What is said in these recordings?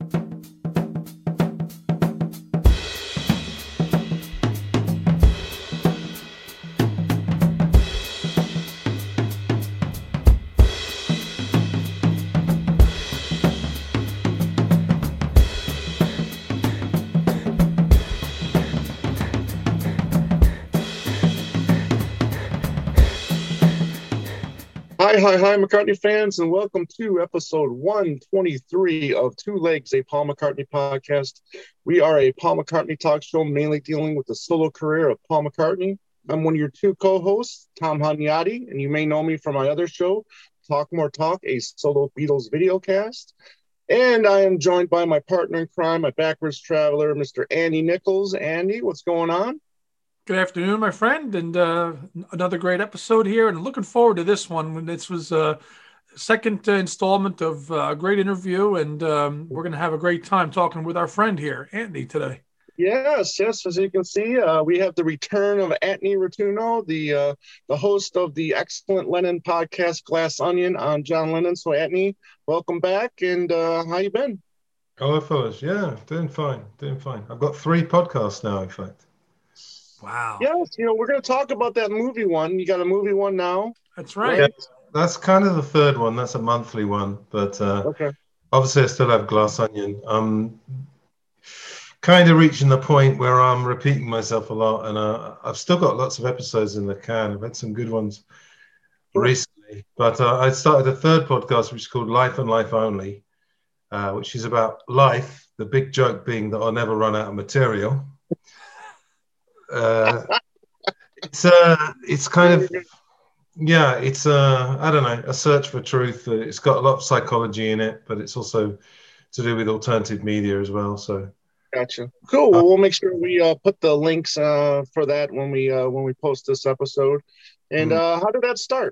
Hi, McCartney fans, and welcome to episode 123 of Two Legs, a Paul McCartney podcast. We are a Paul McCartney talk show mainly dealing with the solo career of Paul McCartney. I'm one of your two co-hosts, Tom Hagnotti, and you may know me from my other show, Talk More Talk, a solo Beatles videocast. And I am joined by my partner in crime, my backwards traveler, Mr. Andy Nichols. Andy, what's going on? Good afternoon, my friend, and another great episode here, and looking forward to this one. This was a second installment of a great interview, and we're going to have a great time talking with our friend here, Anthony, today. Yes. As you can see, we have the return of Anthony Rotuno, the host of the excellent Lennon podcast, Glass Onion, on John Lennon. So, Anthony, welcome back, and how you been? Hello, fellas. Yeah, doing fine. I've got 3 podcasts now, in fact. Wow. Yes, we're going to talk about that movie one. You got a movie one now? That's right. Yeah, that's kind of the third one. That's a monthly one. But okay. Obviously, I still have Glass Onion. I'm kind of reaching the point where I'm repeating myself a lot. And I've still got lots of episodes in the can. I've had some good ones recently. But I started a third podcast, which is called Life and Life Only, which is about life, the big joke being that I'll never run out of material. It's kind of, it's I don't know, a search for truth. It's got a lot of psychology in it, but it's also to do with alternative media as well. So gotcha. Cool. Well, we'll make sure we put the links for that when we post this episode. And how did that start?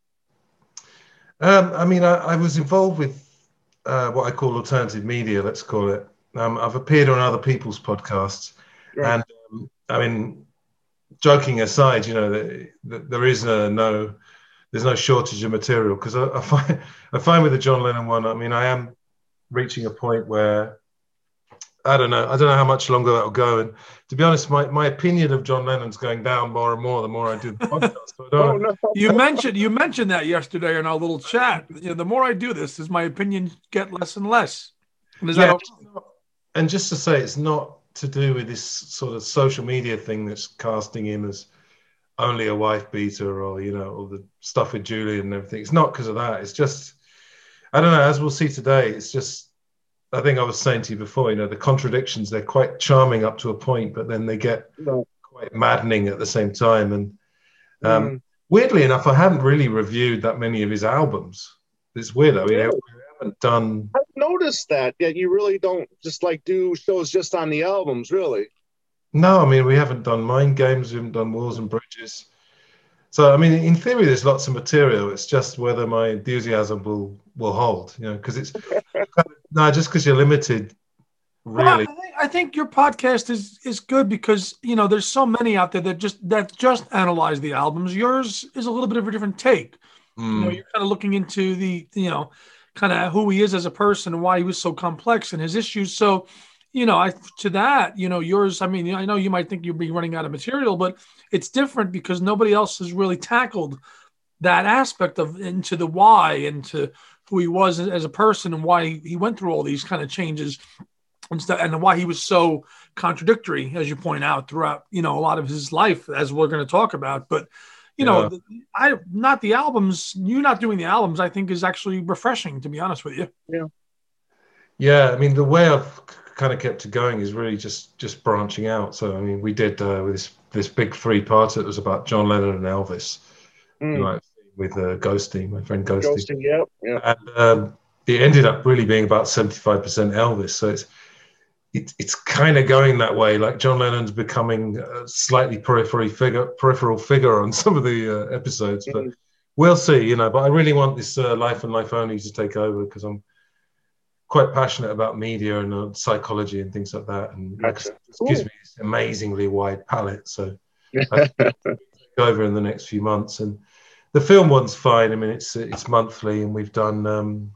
I was involved with what I call alternative media, let's call it. I've appeared on other people's podcasts, right. And joking aside, there is there's no shortage of material, because I find with the John Lennon one, I am reaching a point where I don't know how much longer that'll go. And to be honest, my opinion of John Lennon's going down more and more the more I do the podcast. So You mentioned that yesterday in our little chat. The more I do this, does my opinion get less and less? And just to say, it's not to do with this sort of social media thing that's casting him as only a wife beater, or all the stuff with Julian and everything. It's not because of that. It's just, I don't know, as we'll see today, it's just, I think I was saying to you before, the contradictions, they're quite charming up to a point, but then they get quite maddening at the same time. And weirdly enough, I haven't really reviewed that many of his albums. It's weird. We haven't done... I've noticed that you really don't just do shows just on the albums, really. No, we haven't done Mind Games, we haven't done Walls and Bridges. So, in theory, there's lots of material. It's just whether my enthusiasm will hold, because it's... just because you're limited, really. Well, I think your podcast is good because, there's so many out there that just analyze the albums. Yours is a little bit of a different take. You're kind of looking into the, kind of who he is as a person and why he was so complex and his issues. So, yours, I know you might think you'll be running out of material, but it's different because nobody else has really tackled that aspect into the why, into who he was as a person and why he went through all these kind of changes and stuff, and why he was so contradictory, as you point out, throughout, a lot of his life, as we're going to talk about. But, not the albums, you not doing the albums, I think is actually refreshing, to be honest with you. Yeah. Yeah. The way I've kind of kept it going is really just branching out. So, we did with this big 3-parter. It was about John Lennon and Elvis. With Ghosty, my friend Ghosty. Ghosty, yeah. And it ended up really being about 75% Elvis. So it's kind of going that way. Like John Lennon's becoming a slightly peripheral figure on some of the episodes. But we'll see, But I really want this Life and Life Only to take over because I'm quite passionate about media and psychology and things like that. And it gives me this amazingly wide palette. So I think I'll take over in the next few months. And the film one's fine. It's monthly, and we've done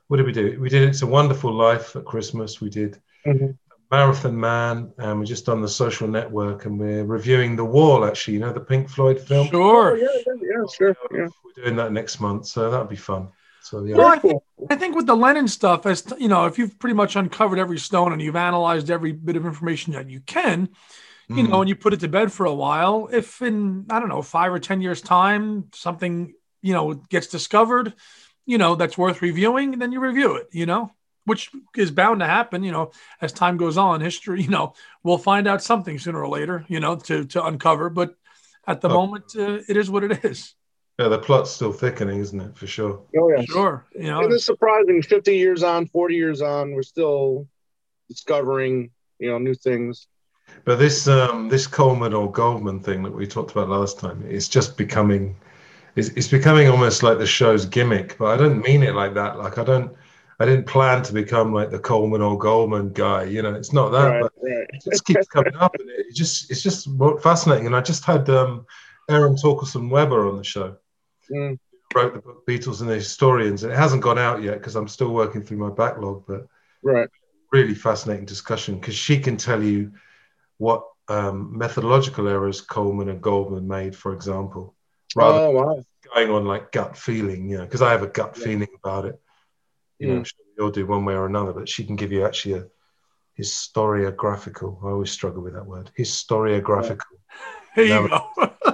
what did we do? We did It's a Wonderful Life at Christmas. We did Marathon Man, and we just done The Social Network, and we're reviewing The Wall, actually, you know, the Pink Floyd film. Sure. Yeah, sure. Yeah. We're doing that next month, so that'll be fun. So yeah. Well, I think with the Lennon stuff, as you know, if you've pretty much uncovered every stone and you've analyzed every bit of information that you can, you know, and you put it to bed for a while, if in, I don't know, 5 or 10 years time, something, you know, gets discovered, you know, that's worth reviewing, then you review it, you know, which is bound to happen, you know, as time goes on, history, you know, we'll find out something sooner or later, you know, to uncover. But at the moment, it is what it is. Yeah, the plot's still thickening, isn't it? For sure. Oh, yeah. Sure. You know, it is surprising. 50 years on, 40 years on, we're still discovering, you know, new things. But this Coleman or Goldman thing that we talked about last time, it's just becoming, it's becoming almost like the show's gimmick. But I don't mean it like that. Like I didn't plan to become like the Coleman or Goldman guy. You know, it's not that. But it just keeps coming up, and it's just fascinating. And I just had Aaron Torkelson Weber on the show. Wrote the book Beatles and the Historians, and it hasn't gone out yet because I'm still working through my backlog. But really fascinating discussion because she can tell you what methodological errors Coleman and Goldman made, for example, rather than going on like gut feeling, you know, because I have a gut feeling about it. You know, I'm sure we all do one way or another, but she can give you actually a historiographical. I always struggle with that word. Historiographical. There you go.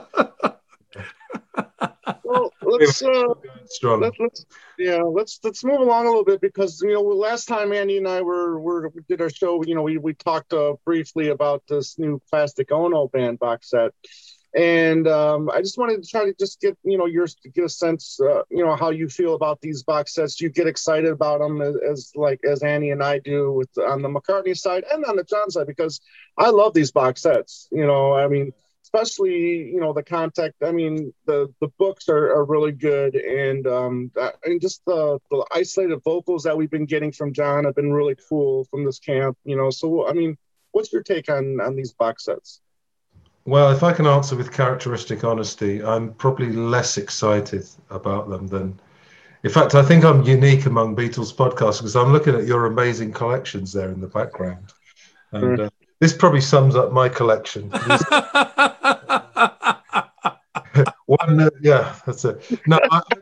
Well, let's move along a little bit because, you know, last time Andy and I we did our show, you know, we talked briefly about this new Plastic Ono band box set, and I just wanted to try to just get, you know, get a sense, you know, how you feel about these box sets. Do you get excited about them as Andy and I do on the McCartney side and on the John side? Because I love these box sets. You know, I mean, especially, you know, the contact. I mean, the books are really good, and just the isolated vocals that we've been getting from John have been really cool from this camp. You know, so I mean, what's your take on these box sets? Well, if I can answer with characteristic honesty, I'm probably less excited about them than. In fact, I think I'm unique among Beatles podcasts because I'm looking at your amazing collections there in the background, and this probably sums up my collection. Yeah, that's it. No,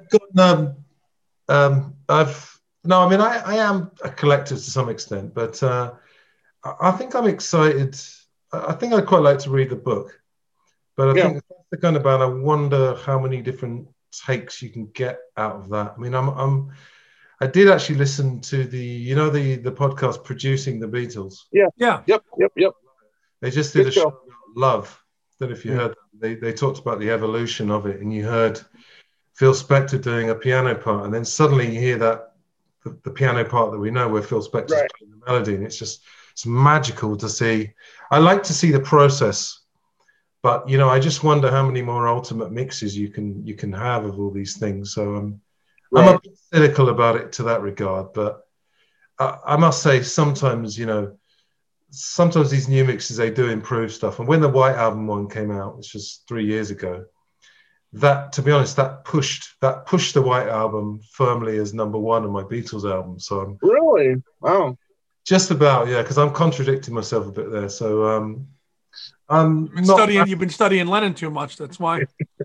I am a collector to some extent, but I think I'm excited. I think I'd quite like to read the book, but I think that's the kind of band. I wonder how many different takes you can get out of that. I mean, I did actually listen to the podcast Producing the Beatles. Yep. They just did a show about Love. I don't know if you heard. They talked about the evolution of it, and you heard Phil Spector doing a piano part, and then suddenly you hear that the piano part that we know where Phil Spector's playing the melody, and it's magical to see. I like to see the process, but you know, I just wonder how many more ultimate mixes you can have of all these things. So I'm a bit cynical about it to that regard, but I must say sometimes, you know, sometimes these new mixes, they do improve stuff. And when the White Album one came out, which was 3 years ago, that, to be honest, that pushed the White Album firmly as number one on my Beatles album. So really, wow, just about, yeah, because I'm contradicting myself a bit there. So you've been studying Lennon too much. That's why.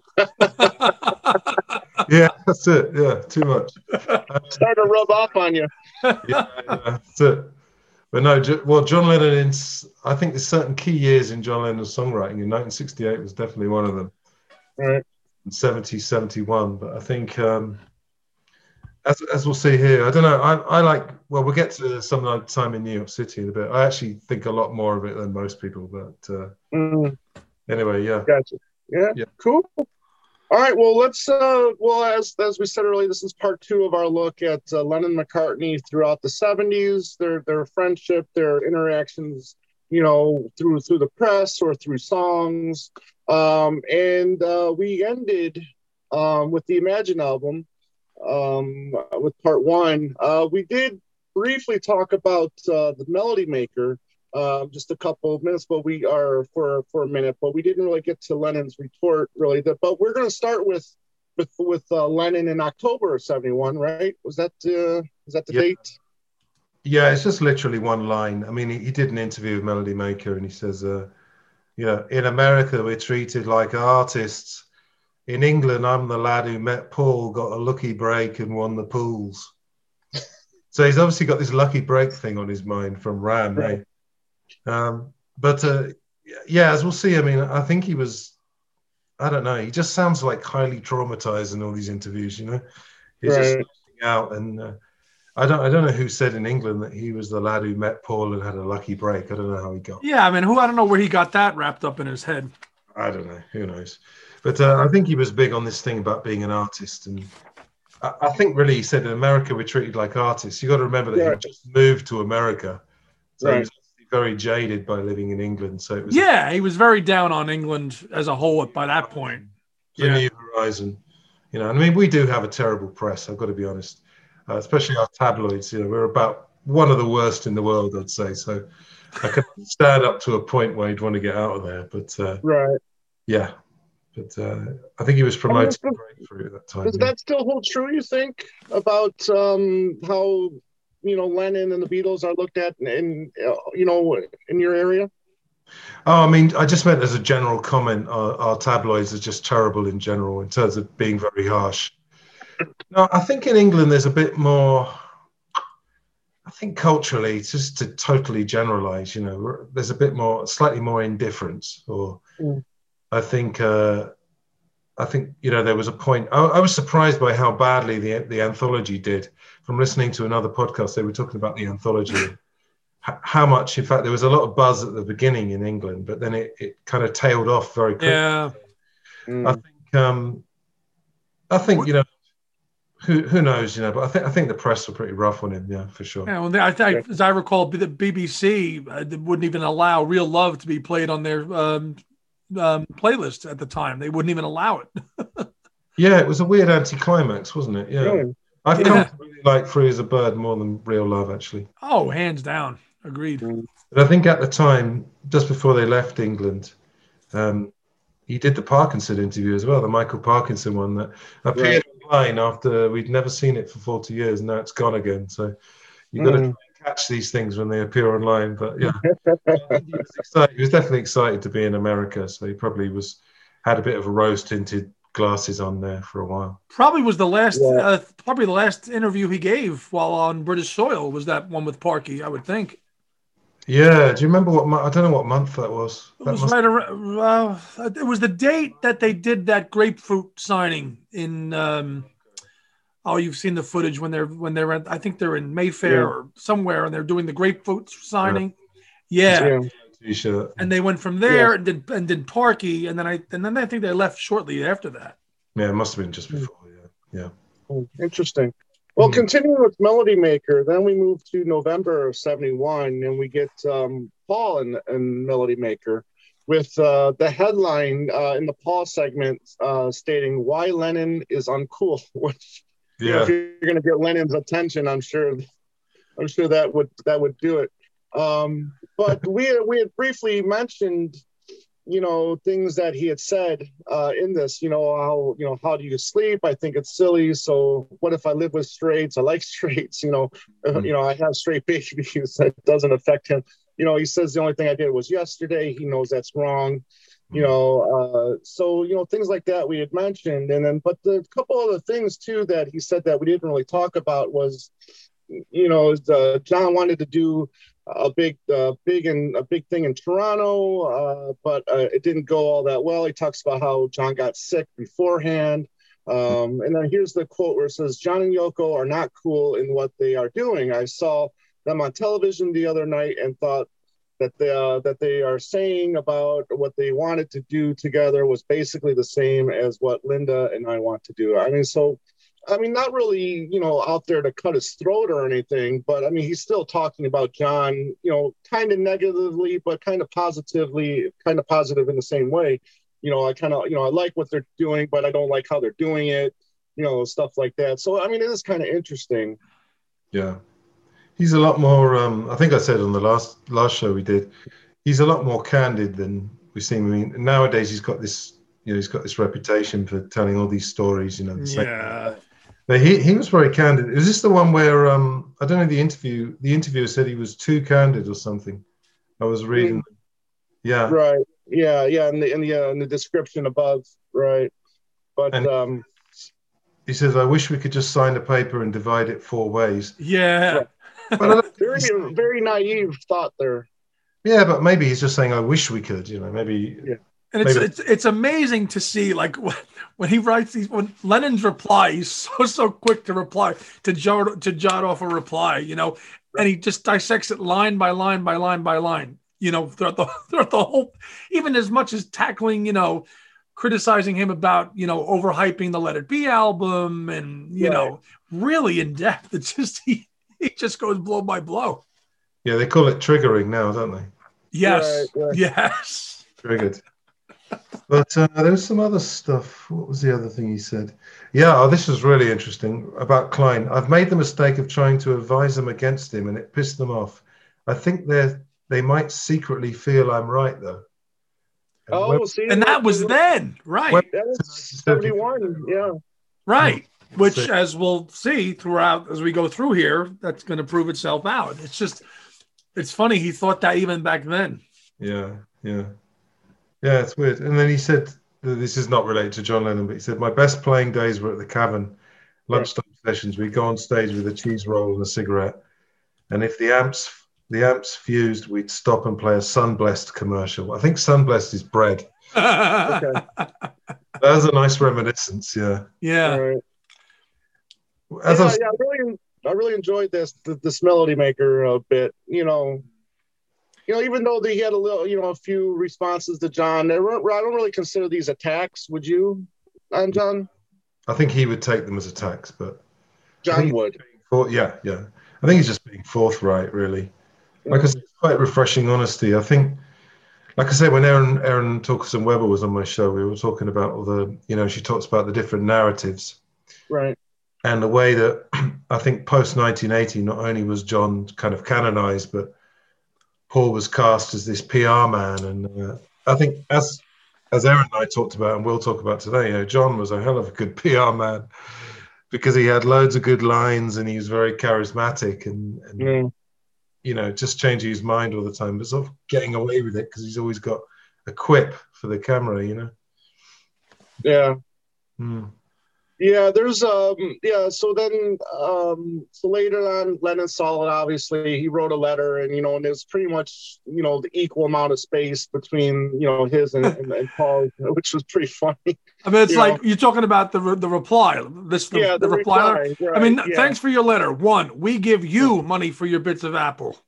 Yeah, that's it. Yeah, too much. Starting to rub off on you. Yeah, that's it. But no, well, John Lennon, I think there's certain key years in John Lennon's songwriting, and 1968 was definitely one of them. Right. 70, 71. But I think, as we'll see here, I don't know, I like, well, we'll get to some time in New York City in a bit. I actually think a lot more of it than most people, but anyway, yeah. Gotcha. Yeah, cool. All right, well, let's, as we said earlier, this is part 2 of our look at Lennon McCartney throughout the 70s, their friendship, their interactions, you know, through the press or through songs. And we ended with the Imagine album with part 1. We did briefly talk about the Melody Maker, just a couple of minutes, but we are for a minute, but we didn't really get to Lennon's retort really. But we're going to start with Lennon in October of 71, right? Was that Is that the Yeah. date? Yeah, it's just literally one line. I mean, he did an interview with Melody Maker, and he says, in America, we're treated like artists. In England, I'm the lad who met Paul, got a lucky break, and won the pools. So he's obviously got this lucky break thing on his mind from Ram. Right. Yeah, as we'll see, I mean, I think he was, I don't know, he just sounds like highly traumatized in all these interviews, you know? He's just Right. out, and I don't know who said in England that he was the lad who met Paul and had a lucky break. I don't know how he got. Yeah, I mean, I don't know where he got that wrapped up in his head. I don't know. Who knows? But I think he was big on this thing about being an artist. And I think really he said in America, we're treated like artists. You got to remember that Right. he just moved to America. So Right. he was very jaded by living in England. So it was he was very down on England as a whole by that point. a new horizon. You know, I mean, we do have a terrible press, I've got to be honest. Especially our tabloids, you know, we're about one of the worst in the world, I'd say. So I can stand up to a point where you'd want to get out of there. But Right. yeah, but I think he was promoting Breakthrough at that time. Does that still hold true, you think, about how, Lennon and the Beatles are looked at in your area? Oh, I mean, I just meant as a general comment, our tabloids are just terrible in general in terms of being very harsh. No, I think in England there's a bit more, I think culturally, just to totally generalize, you know, there's a bit more, slightly more indifference. Or I think, there was a point, I was surprised by how badly the anthology did. From listening to another podcast, they were talking about the anthology. How much, in fact, there was a lot of buzz at the beginning in England, but then it kind of tailed off very quickly. Yeah. I think, you know, who knows, you know, but I think the press were pretty rough on him, yeah, for sure. Yeah, well, as I recall, the BBC wouldn't even allow Real Love to be played on their playlist at the time. They wouldn't even allow it. Yeah, it was a weird anticlimax, wasn't it? Yeah. Really? I've come to really like Free as a Bird more than Real Love, actually. Oh, hands down. Agreed. But I think at the time, just before they left England, he did the Parkinson interview as well, the Michael Parkinson one that appeared online after we'd never seen it for 40 years. Now it's gone again. So you've got to catch these things when they appear online. But yeah, he was definitely excited to be in America. So he probably had a bit of a rose-tinted glasses on there for a while. Probably was the last, probably the last interview he gave while on British soil was that one with Parky, I would think. Yeah, do you remember I don't know what month that was. It was right around. It was the date that they did that grapefruit signing in. You've seen the footage when they're at, I think they're in Mayfair or somewhere, and they're doing the grapefruit signing. Yeah. T-shirt. And they went from there and did Parky, and then I think they left shortly after that. Yeah, it must have been just before. Yeah. Interesting. Well, continuing with Melody Maker, then we move to November of 71, and we get Paul and Melody Maker with the headline in the Paul segment stating why Lennon is uncool. Which, if you're going to get Lennon's attention, I'm sure that would do it. But we had briefly mentioned, things that he had said in this, how do you sleep? I think it's silly. So what if I live with straights? I like straights, I have straight babies. That doesn't affect him. He says the only thing I did was yesterday. He knows that's wrong. So, things like that we had mentioned. And then, but the couple other things too, that he said that we didn't really talk about was, John wanted to do a big thing in Toronto, but it didn't go all that well. He talks about how John got sick beforehand. And then here's the quote where it says, John and Yoko are not cool in what they are doing. I saw them on television the other night and thought that they are saying about what they wanted to do together was basically the same as what Linda and I want to do. Not really, out there to cut his throat or anything, but he's still talking about John, kind of negatively, but kind of positive in the same way. I like what they're doing, but I don't like how they're doing it, stuff like that. So, it is kind of interesting. Yeah. He's a lot more, I think I said on the last show we did, he's a lot more candid than we've seen. Nowadays he's got this reputation for telling all these stories, Yeah. But he was very candid. Is this the one where I don't know, the interviewer said he was too candid or something? I was reading. Yeah. Right. Yeah. In the description above. Right. But and he says, "I wish we could just sign the paper and divide it 4 ways." Yeah. But very, very naive thought there. Yeah, but maybe he's just saying, "I wish we could." You know, maybe. Yeah. And it's amazing to see, like, when he writes these, when Lennon's reply, he's so quick to reply, to jot off a reply, you know, and he just dissects it line by line by line by line, you know, throughout the whole, even as much as tackling, you know, criticizing him about, you know, overhyping the Let It Be album and, you know, really in depth. It's just, he just goes blow by blow. Yeah, they call it triggering now, don't they? Yes. Right. Yes. Triggered. But there was some other stuff. What was the other thing he said? Yeah, this was really interesting about Klein. I've made the mistake of trying to advise them against him, and it pissed them off. I think they might secretly feel I'm right, though. And that was then, right? That was 71, yeah. Right. Which, as we'll see throughout, as we go through here, that's going to prove itself out. It's just, it's funny. He thought that even back then. Yeah, it's weird. And then he said, this is not related to John Lennon, but he said, my best playing days were at the Cavern, lunchtime sessions. We'd go on stage with a cheese roll and a cigarette. And if the amps fused, we'd stop and play a Sunblessed commercial. I think Sunblessed is bread. Okay. That was a nice reminiscence, yeah. Yeah. Right. I really enjoyed this Melody Maker bit, you know, even though he had a few responses to John, I don't really consider these attacks. Would you, John? I think he would take them as attacks, but John would. Yeah. I think he's just being forthright, really. Like I said, it's quite refreshing honesty. I think, like I say, when Erin Torkelson Weber was on my show, we were talking about all the, she talks about the different narratives. Right. And the way that I think post 1980, not only was John kind of canonized, but Paul was cast as this PR man. And I think as Erin and I talked about, and we'll talk about today, John was a hell of a good PR man because he had loads of good lines and he was very charismatic and just changing his mind all the time, but sort of getting away with it because he's always got a quip for the camera, Yeah. Mm. Yeah, there's so then so later on, Lennon saw it. Obviously, he wrote a letter, and and there's pretty much the equal amount of space between his and Paul, which was pretty funny. I mean, it's like you're talking about the reply. The reply. Right, I mean, thanks for your letter. 1, we give you money for your bits of Apple.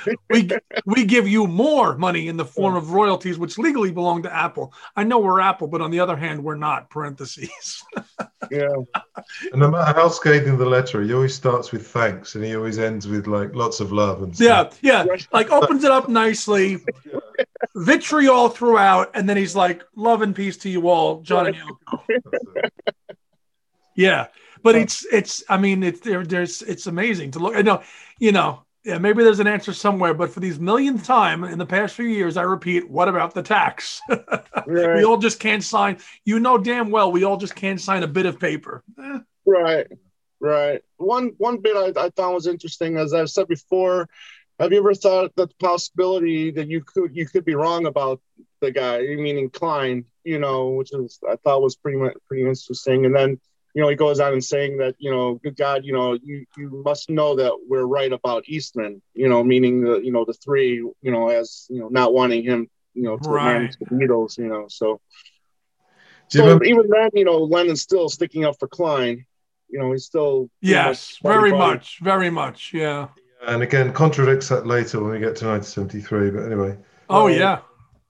we give you more money in the form of royalties, which legally belong to Apple. I know we're Apple, but on the other hand, we're not. Parentheses. Yeah. And no matter how scathing the letter, he always starts with thanks, and he always ends with like lots of love and stuff. Yeah. Like opens it up nicely, vitriol throughout, and then he's like, "Love and peace to you all, John and Yoko." Yeah, but it's. I mean, it's amazing to look. I know, Yeah, maybe there's an answer somewhere, but for these millionth time in the past few years, I repeat, what about the tax? Right. We all just can't sign. Damn well we all just can't sign a bit of paper. Right. One bit I thought was interesting, as I've said before. Have you ever thought that the possibility that you could be wrong about the guy, meaning Klein, which I thought was pretty interesting. And then he goes on and saying that, good God, you must know that we're right about Eastman, meaning the three, as, not wanting him, to manage the Beatles, so even then, Lennon's still sticking up for Klein, he's still. Yes, very much. Yeah. And again, contradicts that later when we get to 1973, but anyway. Oh, yeah.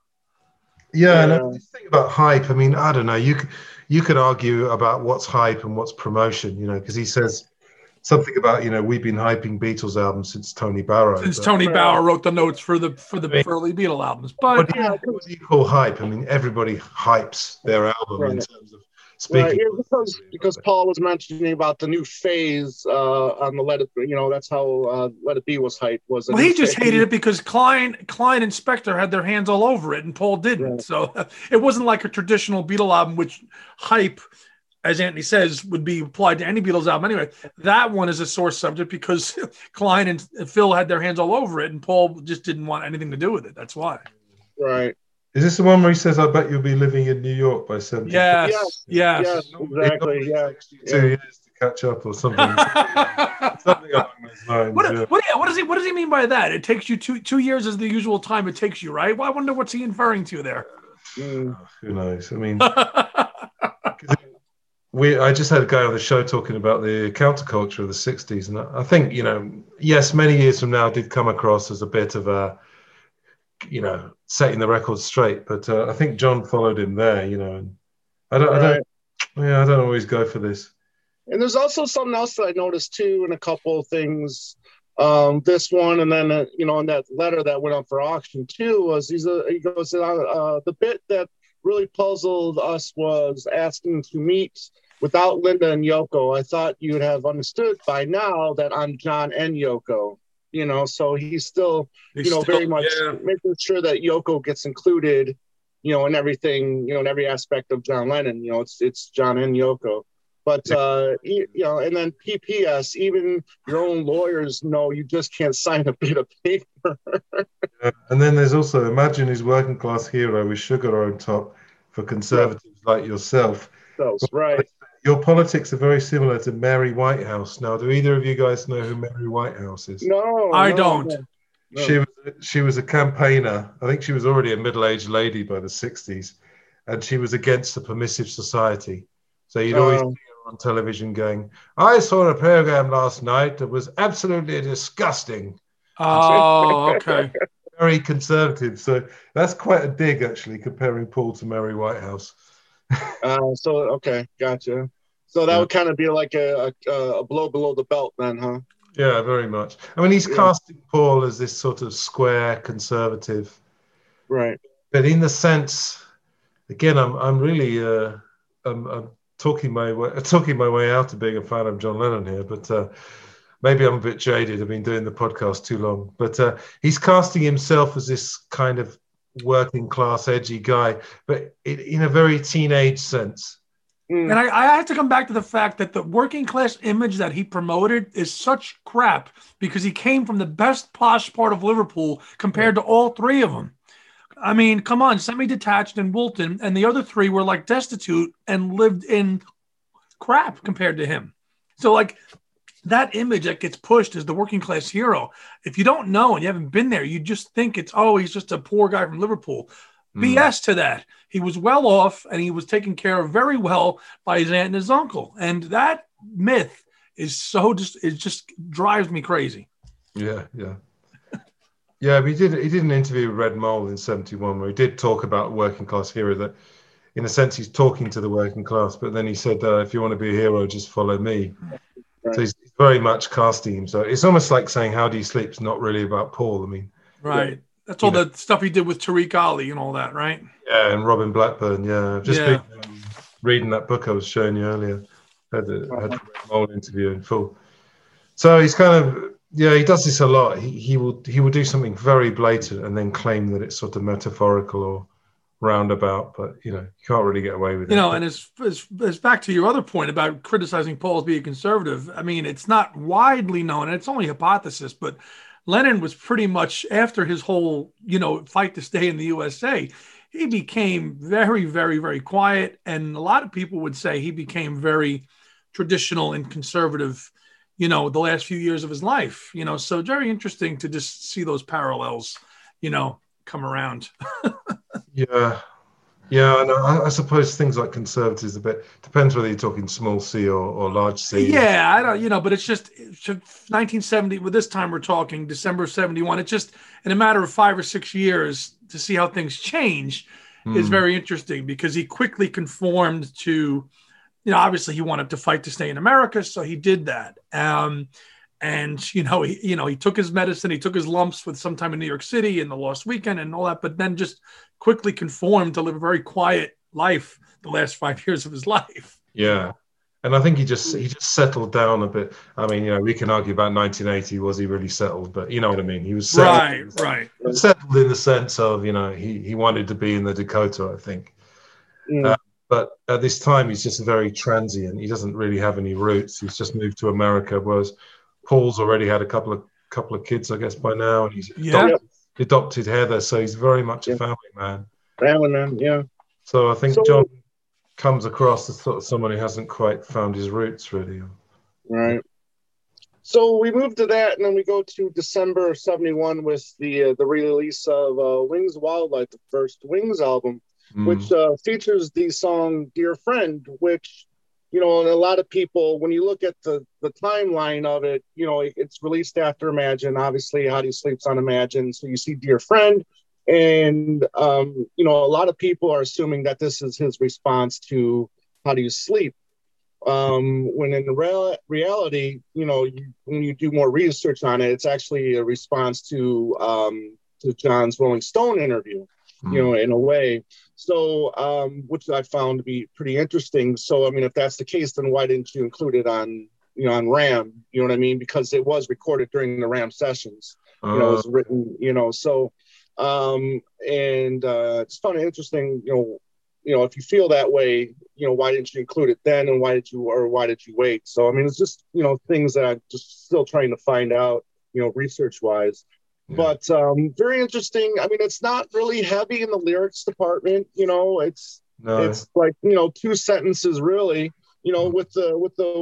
Yeah, and this thing about hype, I mean, I don't know, you could argue about what's hype and what's promotion, because he says something about, we've been hyping Beatles albums since Tony Barrow. Tony Barrow wrote the notes for the early Beatle albums. But what do you call hype? I mean, everybody hypes their album in terms of speaking. Right, because Paul was mentioning about the new phase on the Let It Be, that's how Let It Be was hyped. Well, he just hated it because Klein and Spector had their hands all over it and Paul didn't. Right. So it wasn't like a traditional Beatle album, which hype as Anthony says, would be applied to any Beatles album anyway. That one is a sore subject because Klein and Phil had their hands all over it, and Paul just didn't want anything to do with it. That's why. Right. Is this the one where he says, "I bet you'll be living in New York by 70"? Yes. Exactly. Yeah. 2 years to catch up or something. Something along those lines. What does he mean by that? It takes you 2 years is the usual time it takes you, right? Well, I wonder what's he inferring to there. Who knows? I mean, I just had a guy on the show talking about the counterculture of the 60s. And I think, yes, many years from now did come across as a bit of a, setting the record straight. But I think John followed him there, and I don't always go for this. And there's also something else that I noticed too, in a couple of things. This one, and then in that letter that went up for auction too, was he goes, the bit that really puzzled us was asking to meet without Linda and Yoko. I thought you would have understood by now that I'm John and Yoko. So he's still very much making sure that Yoko gets included, in everything, in every aspect of John Lennon. It's John and Yoko. But, and then PPS, even your own lawyers know you just can't sign a bit of paper. And then there's also, imagine his working class hero with sugar on top for conservatives like yourself. That's right. Your politics are very similar to Mary Whitehouse. Now, do either of you guys know who Mary Whitehouse is? No. I don't. No. She was a campaigner. I think she was already a middle-aged lady by the 60s. And she was against the permissive society. So you'd always on television going, I saw a program last night that was absolutely disgusting. Oh, okay. Very conservative. So that's quite a dig, actually, comparing Paul to Mary Whitehouse. Okay, gotcha. So that would kind of be like a blow below the belt then, huh? Yeah, very much. I mean, he's casting Paul as this sort of square conservative. Right. But in the sense, again, I'm really I'm talking my way out of being a fan of John Lennon here, but maybe I'm a bit jaded. I've been doing the podcast too long. But he's casting himself as this kind of working class, edgy guy, but in a very teenage sense. And I have to come back to the fact that the working class image that he promoted is such crap because he came from the best posh part of Liverpool compared to all three of them. I mean, come on, Semi-Detached and Woolton, and the other three were like destitute and lived in crap compared to him. So like that image that gets pushed as the working class hero, if you don't know and you haven't been there, you just think he's just a poor guy from Liverpool. BS to that. He was well off and he was taken care of very well by his aunt and his uncle. And that myth is it just drives me crazy. Yeah. Yeah, but he did an interview with Red Mole in 71 where he did talk about working class hero, that in a sense he's talking to the working class, but then he said, if you want to be a hero, just follow me. Right. So he's very much casting him. So it's almost like saying How Do You Sleep is not really about Paul. I mean, right. That's all the stuff he did with Tariq Ali and all that, right? Yeah, and Robin Blackburn. Yeah, I've just been reading that book I was showing you earlier. Had a whole interview in full. So he's kind of he does this a lot. He will do something very blatant and then claim that it's sort of metaphorical or roundabout, but you can't really get away with it. And it's back to your other point about criticizing Paul as being conservative. I mean, it's not widely known, and it's only hypothesis, but Lennon was pretty much, after his whole, fight to stay in the USA, he became very, very, very quiet. And a lot of people would say he became very traditional and conservative, the last few years of his life, so very interesting to just see those parallels, come around. Yeah, and I suppose things like conservatives a bit depends whether you're talking small c or large c. Yeah, I don't, but it's just 1970. With this time we're talking December of 71. It's just in a matter of 5 or 6 years to see how things change is very interesting because he quickly conformed to, obviously he wanted to fight to stay in America, so he did that. And he took his medicine, he took his lumps with sometime in New York City and the Lost Weekend and all that, but then just quickly conformed to live a very quiet life the last 5 years of his life. Yeah. And I think he just settled down a bit. I mean, we can argue about 1980, was he really settled? But you know what I mean? He was settled. Right. Settled in the sense of, he wanted to be in the Dakota, I think. But at this time, he's just very transient. He doesn't really have any roots. He's just moved to America, whereas Paul's already had a couple of kids, I guess, by now, and he's adopted Heather, so he's very much a family man. Family man, yeah. So I think John comes across as sort of someone who hasn't quite found his roots, really. Right. So we move to that, and then we go to December of '71 with the release of Wings of Wildlife, the first Wings album, which features the song "Dear Friend," which, you know, and a lot of people, when you look at the timeline of it, you know, it's released after Imagine. Obviously, How Do You Sleep's on Imagine, so you see "Dear Friend," and you know, a lot of people are assuming that this is his response to "How Do You Sleep." When in reality, you know, when you do more research on it, it's actually a response to John's Rolling Stone interview, you know, in a way. So, which I found to be pretty interesting. So, I mean, if that's the case, then why didn't you include it on, you know, on Ram? You know what I mean? Because it was recorded during the Ram sessions. You know, it was written, you know, so, and it's kind of interesting, you know, if you feel that way, you know, why didn't you include it then, and why did you wait? So, I mean, it's just, you know, things that I'm just still trying to find out, you know, research wise. Yeah. But very interesting. I mean, it's not really heavy in the lyrics department. You know, it's like, you know, 2 sentences really. You know, with the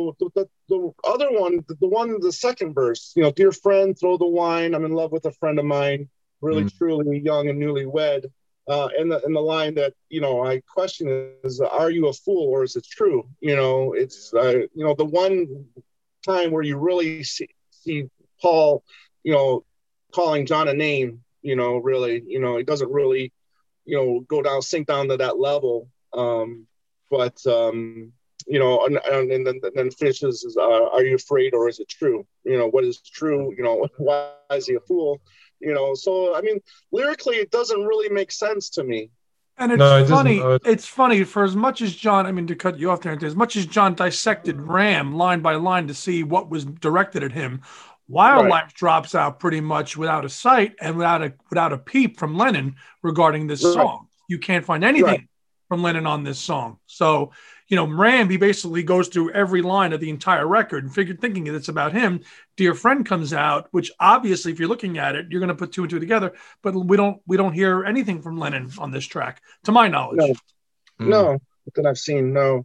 other one, the second verse. You know, dear friend, throw the wine. I'm in love with a friend of mine, really truly young and newlywed. And the line that, you know, I question is, are you a fool or is it true? You know, it's, you know, the one time where you really see Paul, you know, calling John a name, you know, really, you know, he doesn't really, you know, sink down to that level. But you know, and then finishes is, are you afraid or is it true? You know, what is true? You know, why is he a fool? You know, so I mean, lyrically, it doesn't really make sense to me. And it's funny. It's funny for as much as John. I mean, to cut you off there, as much as John dissected Ram line by line to see what was directed at him, Wildlife drops out pretty much without a sight and without a peep from Lennon regarding this song. You can't find anything from Lennon on this song. So, you know, Ram, he basically goes through every line of the entire record and thinking that it's about him. Dear Friend comes out, which obviously, if you're looking at it, you're going to put 2 and 2 together. But we don't hear anything from Lennon on this track, to my knowledge. No, that I've seen. No.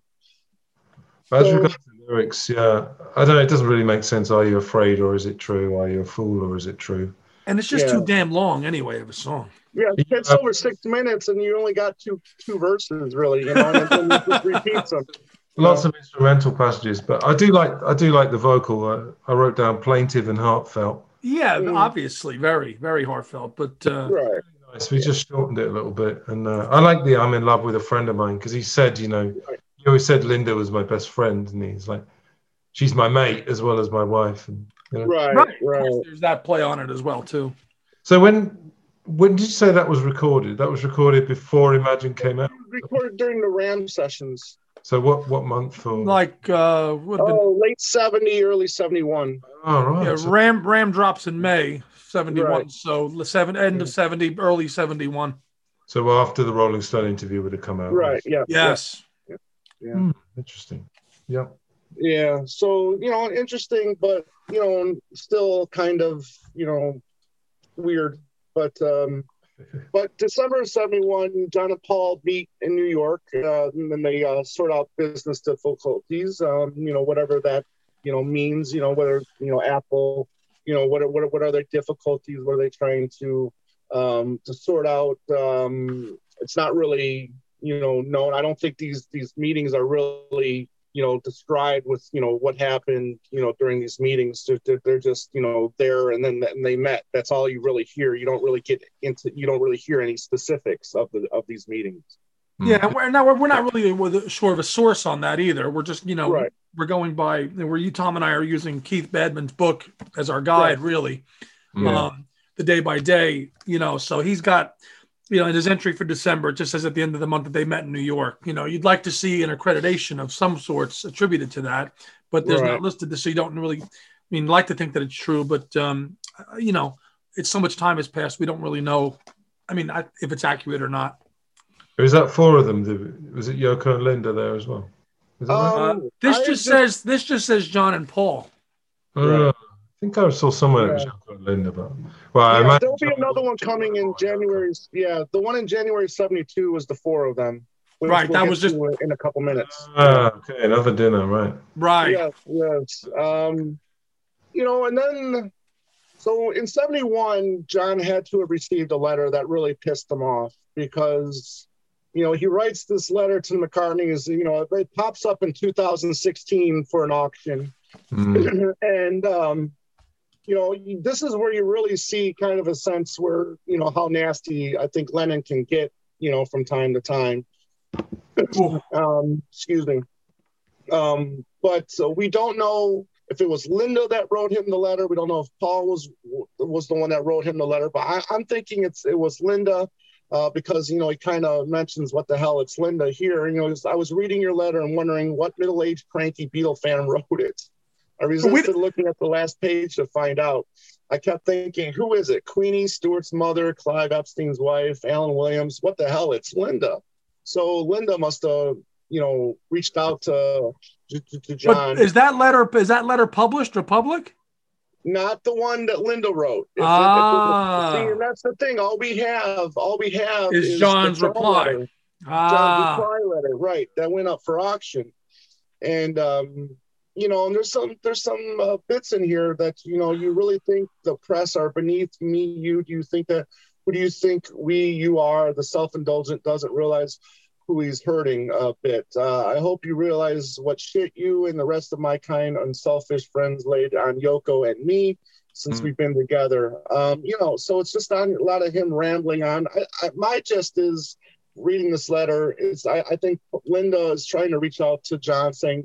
As regards to lyrics, yeah, I don't know. It doesn't really make sense. Are you afraid or is it true? Are you a fool or is it true? And it's just too damn long, anyway, of a song. Yeah, it's over 6 minutes, and you only got two verses, really. You know, and then you just repeat them. Lots of instrumental passages, but I do like the vocal. I wrote down plaintive and heartfelt. Yeah, obviously, very, very heartfelt. But right, nice. We just shortened it a little bit, and I like the "I'm in love with a friend of mine" because he said, you know, he always said Linda was my best friend, and he's like, she's my mate as well as my wife. And, you know. Right. There's that play on it as well too. So when did you say that was recorded? That was recorded before Imagine came out? Recorded during the Ram sessions. So what month? Or like late 70, early 71. Oh, right. Yeah, Ram drops in May 71. So end of 70, early 71. So after the Rolling Stone interview would have come out. Right, yeah. Yes. Yeah. Interesting. Yeah. Yeah. So, you know, interesting, but, you know, still kind of, you know, weird. But December of 71, John and Paul meet in New York, and then they sort out business difficulties, you know, whatever that, you know, means, you know, whether, you know, Apple, you know, what are their difficulties? What are they trying to sort out? It's not really, you know, known. I don't think these meetings are really, you know, described with, you know, what happened, you know, during these meetings. They're just, you know, there and then they met. That's all you really hear. You don't really hear any specifics of these meetings. Yeah, we're not really sure of a source on that either. We're just, you know, we're going by Tom and I are using Keith Badman's book as our guide, really, the day by day, you know. So he's got, you know, in his entry for December, it just says at the end of the month that they met in New York. You know, you'd like to see an accreditation of some sorts attributed to that, but there's not listed, so you don't really, like to think that it's true, but, you know, it's so much time has passed, we don't really know, if it's accurate or not. Was that four of them? Was it Yoko and Linda there as well? Is that right? This just says John and Paul. Right. I think I saw somewhere it was Yoko and Linda, but well, there'll be another one coming in January. Yeah, the one in January '72 was the four of them. Right, that was just in a couple minutes. Okay, another dinner, right? Right. Yes. And then so in '71, John had to have received a letter that really pissed him off because he writes this letter to McCartney's. It pops up in 2016 for an auction, and this is where you really see kind of a sense where how nasty I think Lennon can get from time to time. Excuse me. But we don't know if it was Linda that wrote him the letter. We don't know if Paul was the one that wrote him the letter. But I'm thinking it was Linda because he kind of mentions what the hell it's Linda here. I was reading your letter and wondering what middle-aged cranky Beatle fan wrote it. I resisted looking at the last page to find out. I kept thinking, who is it? Queenie, Stewart's mother, Clive Epstein's wife, Alan Williams. What the hell? It's Linda. So Linda must have, reached out to John. But is that letter published or public? Not the one that Linda wrote. See, and that's the thing. All we have is John's reply. Letter. John's reply letter, right? That went up for auction, and and there's some bits in here that you really think the press are beneath me. You do you think that? Who do you think you are? The self-indulgent doesn't realize who he's hurting a bit. I hope you realize what shit you and the rest of my kind unselfish friends laid on Yoko and me since we've been together. So it's just on a lot of him rambling on. My gist is reading this letter is I think Linda is trying to reach out to John saying,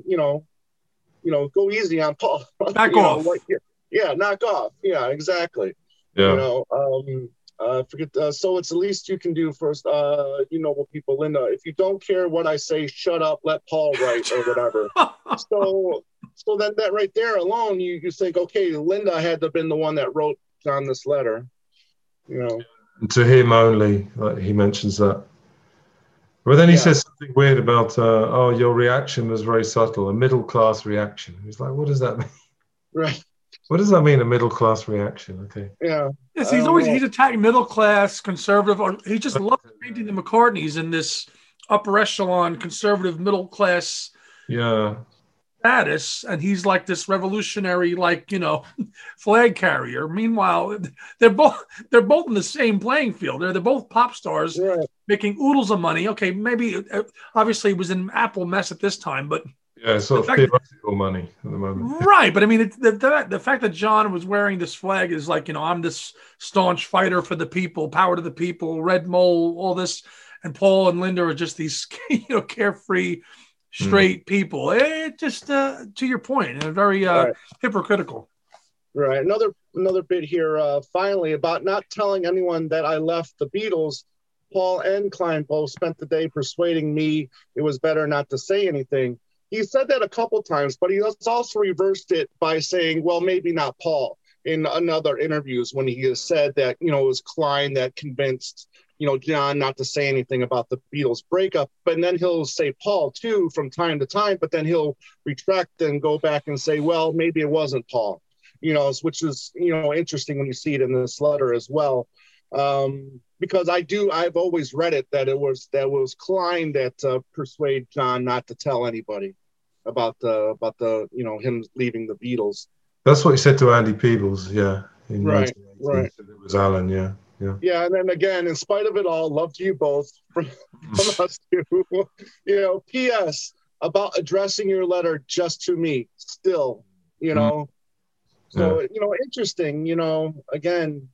go easy on Paul. Knock off. Knock off. Yeah, exactly. Yeah. Forget. So it's the least you can do first. What people, Linda. If you don't care what I say, shut up. Let Paul write or whatever. so then that right there alone, you think, okay, Linda had to have been the one that wrote John this letter. To him only. Like he mentions that. But then he says something weird about, your reaction was very subtle, a middle class reaction. He's like, what does that mean? Right. What does that mean, a middle-class reaction? Okay. Yeah. Yes, he's attacking middle-class, conservative, or he just loves painting the McCartneys in this upper echelon, conservative, middle-class status, and he's like this revolutionary, flag carrier. Meanwhile, they're both in the same playing field. They're both pop stars making oodles of money. Okay, maybe, obviously, it was an Apple mess at this time, but... Yeah, sort of theoretical money at the moment. Right, but I mean, the fact that John was wearing this flag is like, I'm this staunch fighter for the people, power to the people, red mole, all this, and Paul and Linda are just these, carefree, straight people. It just, to your point, very hypocritical. Right. Another bit here, finally, about not telling anyone that I left the Beatles. Paul and Klein both spent the day persuading me it was better not to say anything. He said that a couple times, but he has also reversed it by saying, well, maybe not Paul in other interviews when he has said that, it was Klein that convinced, John not to say anything about the Beatles breakup. But then he'll say Paul, too, from time to time, but then he'll retract and go back and say, well, maybe it wasn't Paul, which is, interesting when you see it in this letter as well. Because I've always read it that it was Klein that persuaded John not to tell anybody about the him leaving the Beatles. That's what he said to Andy Peebles, Right. It was Alan, yeah. Yeah, and then again, in spite of it all, love to you both from us too. P.S. about addressing your letter just to me, still, So interesting. Again.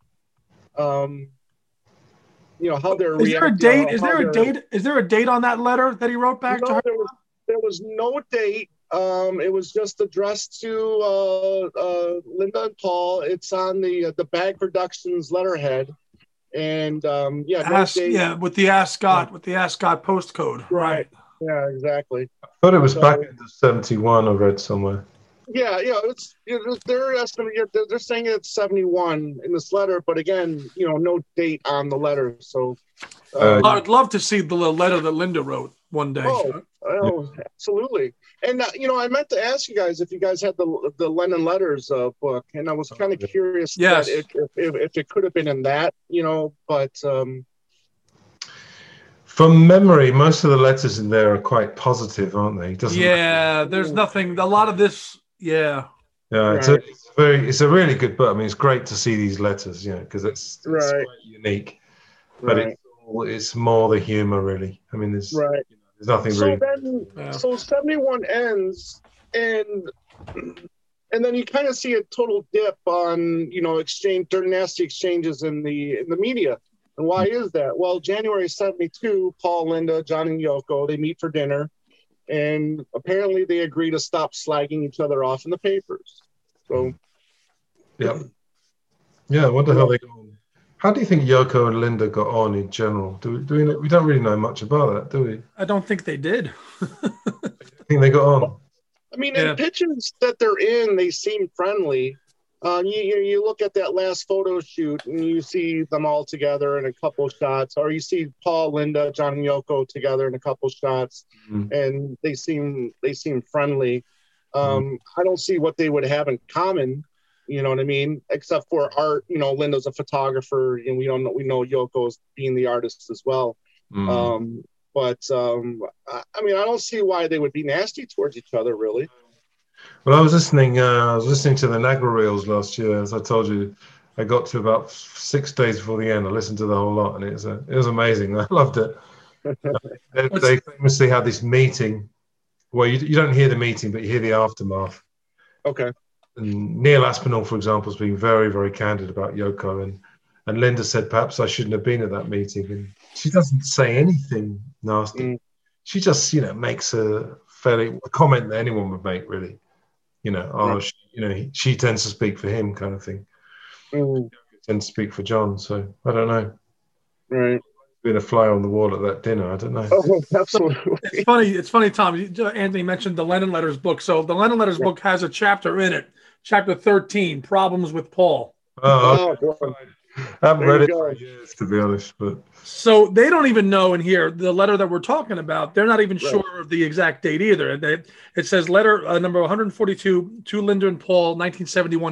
How they're reacting. Is there a date on that letter that he wrote back to her? There was no date. It was just addressed to Linda and Paul. It's on the Bag Productions letterhead, and with the Ascot postcode. Right. Yeah, exactly. I thought it was back in the 71. I read somewhere. Yeah, they're estimating. They're saying it's 71 in this letter, but again, no date on the letter. So I'd love to see the letter that Linda wrote one day. Absolutely. And I meant to ask you guys if you guys had the Lennon Letters book, and I was kind of curious that if it could have been in that, but. From memory, most of the letters in there are quite positive, aren't they? There's nothing. A lot of this, Yeah, it's a really good book. I mean, it's great to see these letters, because it's quite unique. But it's more the humor, really. I mean, there's nothing really. So 71 ends, and then you kind of see a total dip on nasty exchanges in the media. And why is that? Well, January 72, Paul, Linda, John, and Yoko, they meet for dinner, and apparently they agree to stop slagging each other off in the papers. So, yeah, what the hell they got on? How do you think Yoko and Linda got on in general? We don't really know much about that, do we? I don't think they did. I think they got on. I mean, in pictures that they're in, they seem friendly. You look at that last photo shoot and you see them all together in a couple shots, or you see Paul, Linda, John, and Yoko together in a couple shots, and they seem friendly. I don't see what they would have in common, you know what I mean, except for art. Linda's a photographer, and we know Yoko's being the artist as well. But I mean, I don't see why they would be nasty towards each other, really. Well, I was listening to the Nagra Reels last year. As I told you, I got to about 6 days before the end. I listened to the whole lot, and it was amazing. I loved it. They famously had this meeting. Well, you don't hear the meeting, but you hear the aftermath. Okay. And Neil Aspinall, for example, has been very, very candid about Yoko, and Linda said, perhaps I shouldn't have been at that meeting. And she doesn't say anything nasty. She just, makes a comment that anyone would make, really. She tends to speak for him, kind of thing. Tends to speak for John, so I don't know. Right. Been a fly on the wall at that dinner. I don't know. Oh, absolutely. It's funny, Tom. Anthony mentioned the Lennon Letters book. So the Lennon Letters book has a chapter in it, chapter 13, Problems with Paul. I haven't read it for years, to be honest. But so they don't even know in here the letter that we're talking about. They're not even sure of the exact date either. It says letter number 142 to Linda and Paul, 1971 ?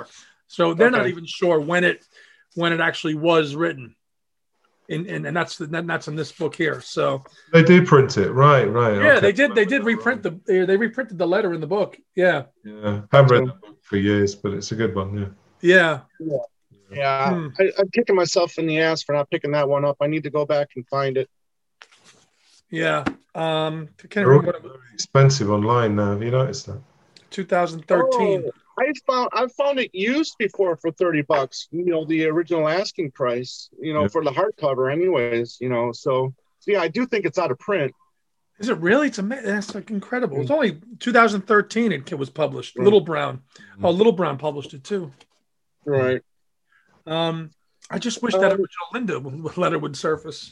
So they're not even sure when it actually was written. And that's in this book here. So they do print it, right? Yeah, they did reprint they reprinted the letter in the book. Yeah. I haven't read the book for years, but it's a good one. Yeah. I'm kicking myself in the ass for not picking that one up. I need to go back and find it. Yeah. They're all very expensive online now. Have you noticed that? 2013. I found it used before for $30. The original asking price. For the hardcover, anyways. So yeah, I do think it's out of print. Is it really? That's like incredible. It's only 2013 it was published. Little Brown. Little Brown published it too. Right. I just wish that original Linda letter would surface.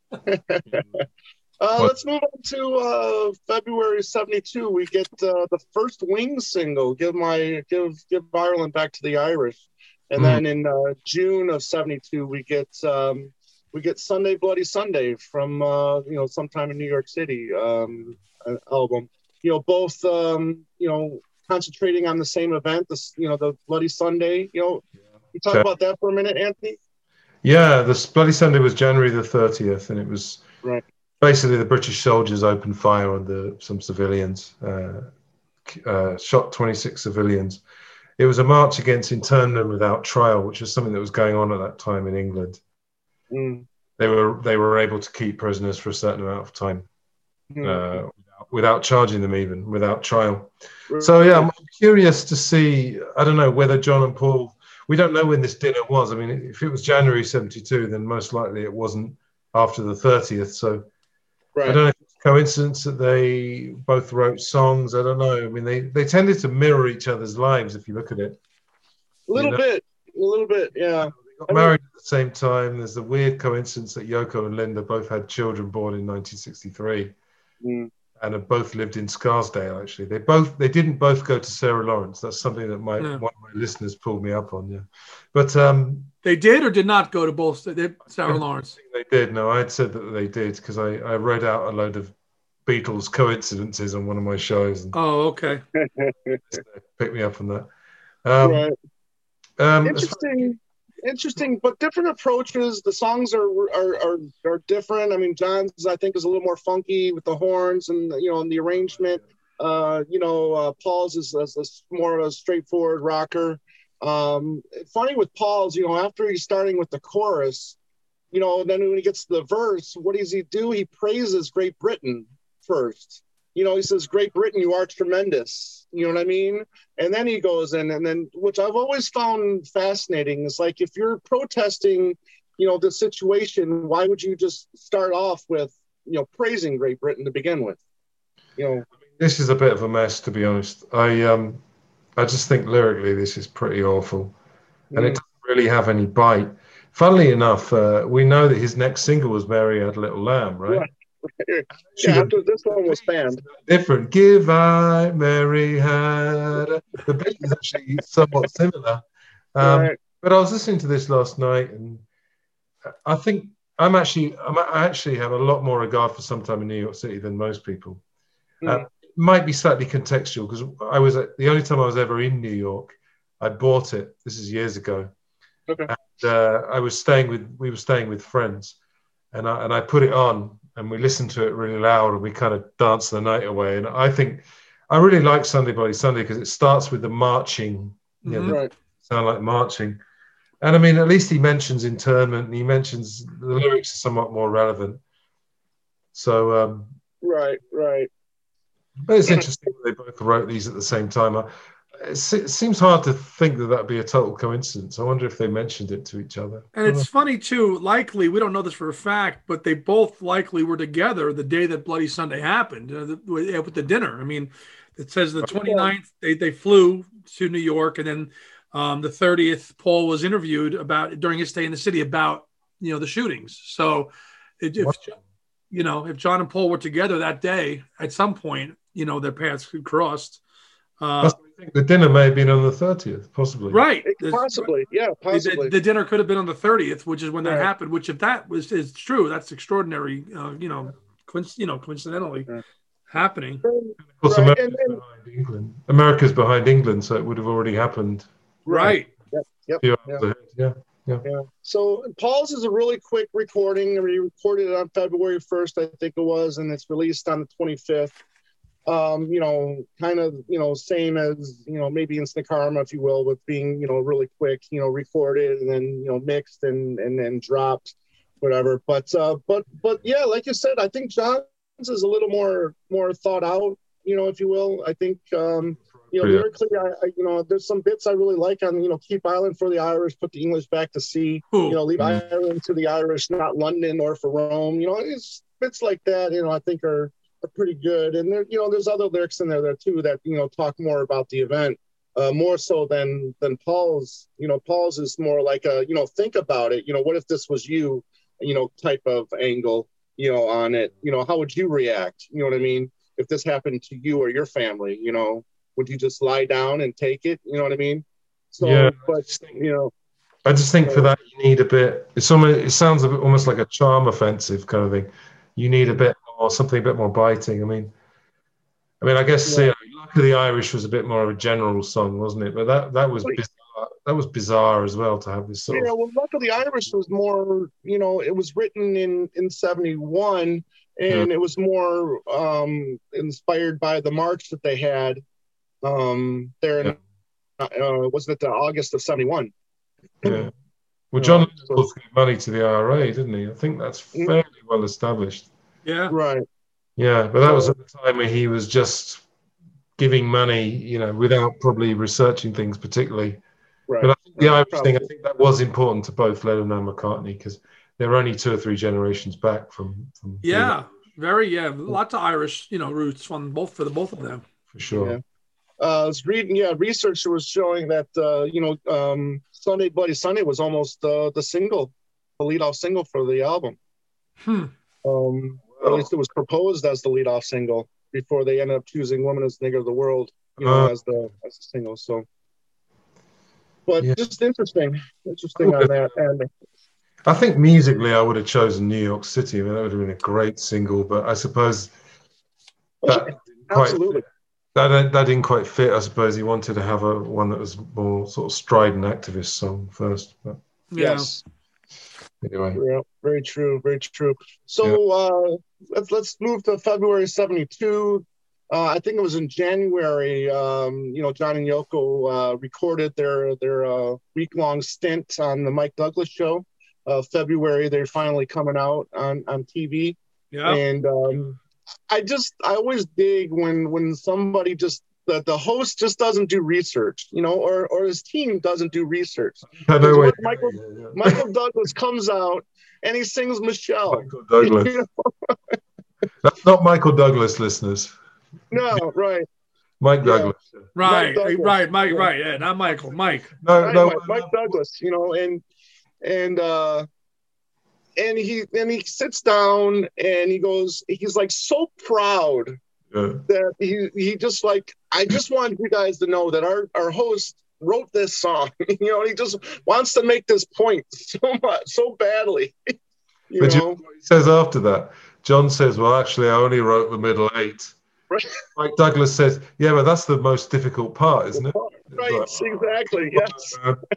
Let's move on to February 72. We get the first Wings single, Give Ireland Back to the Irish. And then in June of 72, we get Sunday Bloody Sunday from sometime in New York City album. Both concentrating on the same event, the Bloody Sunday. You talk about that for a minute, Anthony? Yeah, the Bloody Sunday was January the 30th, and it was basically the British soldiers opened fire on some civilians, shot 26 civilians. It was a march against internment without trial, which was something that was going on at that time in England. They were able to keep prisoners for a certain amount of time without charging them, even without trial. So yeah, I'm curious to see. I don't know whether John and Paul. We don't know when this dinner was. I mean, if it was January 72, then most likely it wasn't after the 30th. So I don't know if it's a coincidence that they both wrote songs. I don't know. I mean, they tended to mirror each other's lives if you look at it. A little bit, yeah. They got married at the same time. There's the weird coincidence that Yoko and Linda both had children born in 1963. and have both lived in Scarsdale. Actually, they didn't both go to Sarah Lawrence. That's something that one of my listeners pulled me up on. Yeah, but they did or did not go to both Sarah Lawrence. They did. No, I had said that they did because I read out a load of Beatles coincidences on one of my shows. And okay. Pick me up on that. Right. Interesting, but different approaches. The songs are different. I mean, John's I think is a little more funky with the horns and and the arrangement. Paul's is more of a straightforward rocker. Funny with Paul's, after he's starting with the chorus, then when he gets to the verse, what does he do? He praises Great Britain first. He says, "Great Britain, you are tremendous." You know what I mean? And then he goes in, and then, which I've always found fascinating, is like, if you're protesting, the situation, why would you just start off with, praising Great Britain to begin with? This is a bit of a mess, to be honest. I just think lyrically this is pretty awful, and it doesn't really have any bite. Funnily enough, we know that his next single was "Mary Had a Little Lamb," right? Yeah, after this one was banned. Different. Give I Mary had the beat is actually somewhat similar. Right. But I was listening to this last night, and I think I actually have a lot more regard for Sometime in New York City than most people. It might be slightly contextual because the only time I was ever in New York, I bought it. This is years ago. Okay. And we were staying with friends, and I put it on. And we listened to it really loud, and we kind of danced the night away. And I think I really like Sunday Bloody Sunday because it starts with the marching, right. Sound like marching. And I mean, at least he mentions internment, and he mentions the lyrics are somewhat more relevant. So right. But it's interesting that they both wrote these at the same time. It seems hard to think that that'd be a total coincidence. I wonder if they mentioned it to each other. And it's funny too, likely, we don't know this for a fact, but they both likely were together the day that Bloody Sunday happened with the dinner. I mean, it says the 29th, they flew to New York, and then the 30th, Paul was interviewed during his stay in the city about, the shootings. So if John and Paul were together that day, at some point, their paths crossed. I think the dinner may have been on the 30th, possibly. Right. Possibly. Yeah, possibly. The dinner could have been on the 30th, which is when that happened, which if that is true, that's extraordinary, coincidentally happening. Of course, America's behind England, so it would have already happened. Right. Yep. Yeah. So Paul's is a really quick recording. I mean, he recorded it on February 1st, I think it was, and it's released on the 25th. Kind of, same as, maybe Instant Karma, if you will, with being, really quick, recorded and then, mixed and then dropped, whatever. But yeah, like you said, I think John's is a little more thought out, if you will. I think, lyrically, I there's some bits I really like on, keep Ireland for the Irish, put the English back to sea, leave Ireland to the Irish, not London or for Rome. It's bits like that, I think are pretty good. And there, there's other lyrics in there too that, talk more about the event, more so than Paul's. Paul's is more like a, think about it. What if this was you, type of angle, on it. How would you react? You know what I mean? If this happened to you or your family, would you just lie down and take it? You know what I mean? So, yeah, but I just think for that you need a bit. It sounds a bit almost like a charm offensive kind of thing. You need a bit more, something a bit more biting. I mean, I guess Luck of the Irish was a bit more of a general song, wasn't it? But that was bizarre. That was bizarre as well to have this sort of. Well, Luck of the Irish was more, it was written in 71, and it was more inspired by the march that they had there in wasn't it August of 71? Yeah. Well, John Lennon gave money to the IRA, didn't he? I think that's fairly well established. Yeah. Right. Yeah, but that was at the time where he was just giving money, without probably researching things particularly. Right. But I think the Irish thing, I think that was important to both Lennon and McCartney because they're only 2 or 3 generations back from lots of Irish, roots on both for the both of them. For sure. Yeah. I was reading, research was showing that, Sunday Bloody Sunday was almost the lead-off single for the album. At least it was proposed as the lead-off single. before they ended up choosing "Woman Is Nigger of the World," as the single. So, but just interesting on that. And I think musically, I would have chosen New York City. I mean, that would have been a great single, but I suppose that absolutely. That didn't quite fit. I suppose he wanted to have one that was more sort of strident activist song first. But. Yes. Anyway. Yeah, very true. Very true. So let's move to February '72. I think it was in January. John and Yoko recorded their week-long stint on the Mike Douglas show. February, they're finally coming out on TV. Yeah. And I always dig when somebody the host just doesn't do research, or his team doesn't do research. Michael Douglas comes out and he sings Michelle. Michael Douglas. That's not Michael Douglas, listeners. No, right. Mike Douglas. Right, Mike, right. Yeah, not Michael. Mike. Mike Douglas, and he sits down and he's like so proud that he just like, I just want you guys to know that our host wrote this song. He just wants to make this point so badly. But what he says after that? John says, well, actually, I only wrote the middle 8. Right. Mike Douglas says, yeah, but that's the most difficult part, isn't it? Right, exactly, yes.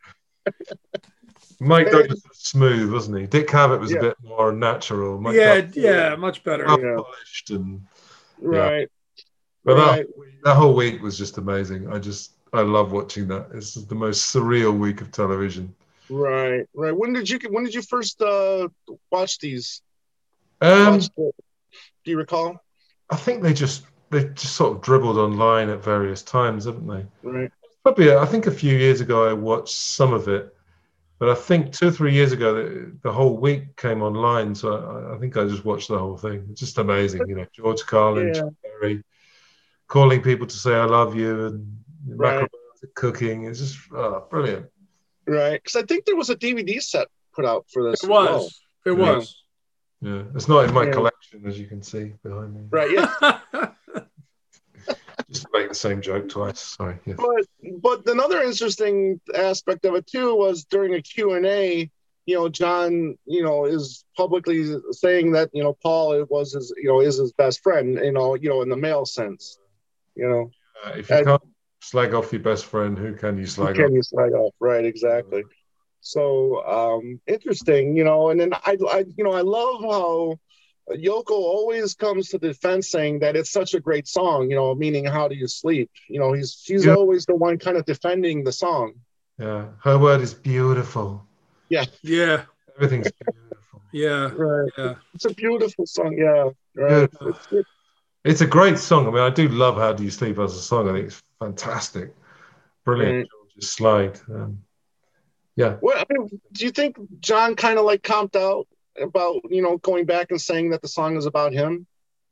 Mike Douglas was smooth, wasn't he? Dick Cavett was a bit more natural. Much better. Polished and right. But that whole week was just amazing. I love watching that. It's the most surreal week of television. Right. When did you first watch these? Do you recall? I think they just sort of dribbled online at various times, haven't they? Right. Probably, I think a few years ago I watched some of it, but I think 2 or 3 years ago the whole week came online, so I think I just watched the whole thing. It's just amazing, George Carlin, Chuck Berry, calling people to say I love you, and macaroni cooking. It's just brilliant. Right, because I think there was a DVD set put out for this. It was. Yeah, it's not in my collection, as you can see behind me. Right, yeah. Just to make the same joke twice. Sorry. Yes. But another interesting aspect of it too was during a Q&A, John, is publicly saying that Paul was is his best friend, in the male sense, If you can't slag off your best friend, who can you slag off? Can you slag off? Right, exactly. So interesting, and then I love how Yoko always comes to the defense saying that it's such a great song, meaning How Do You Sleep? She's always the one kind of defending the song. Yeah, her word is beautiful. Yeah. Everything's beautiful. Yeah. Right. Yeah. It's a beautiful song. Yeah. Right. It's a great song. I mean, I do love How Do You Sleep as a song. I think it's fantastic. Brilliant. Right. George's slide. Yeah. Well, do you think John kind of like comped out about, going back and saying that the song is about him?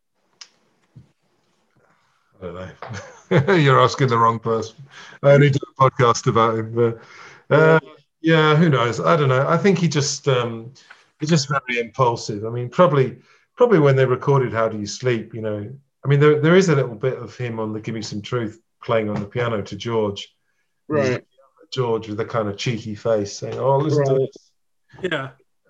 I don't know. You're asking the wrong person. I only do a podcast about him. But, who knows? I don't know. I think he's just very impulsive. I mean, probably when they recorded How Do You Sleep, I mean, there is a little bit of him on the Give Me Some Truth playing on the piano to George. Right. George with a kind of cheeky face saying, oh, listen to this. Yeah.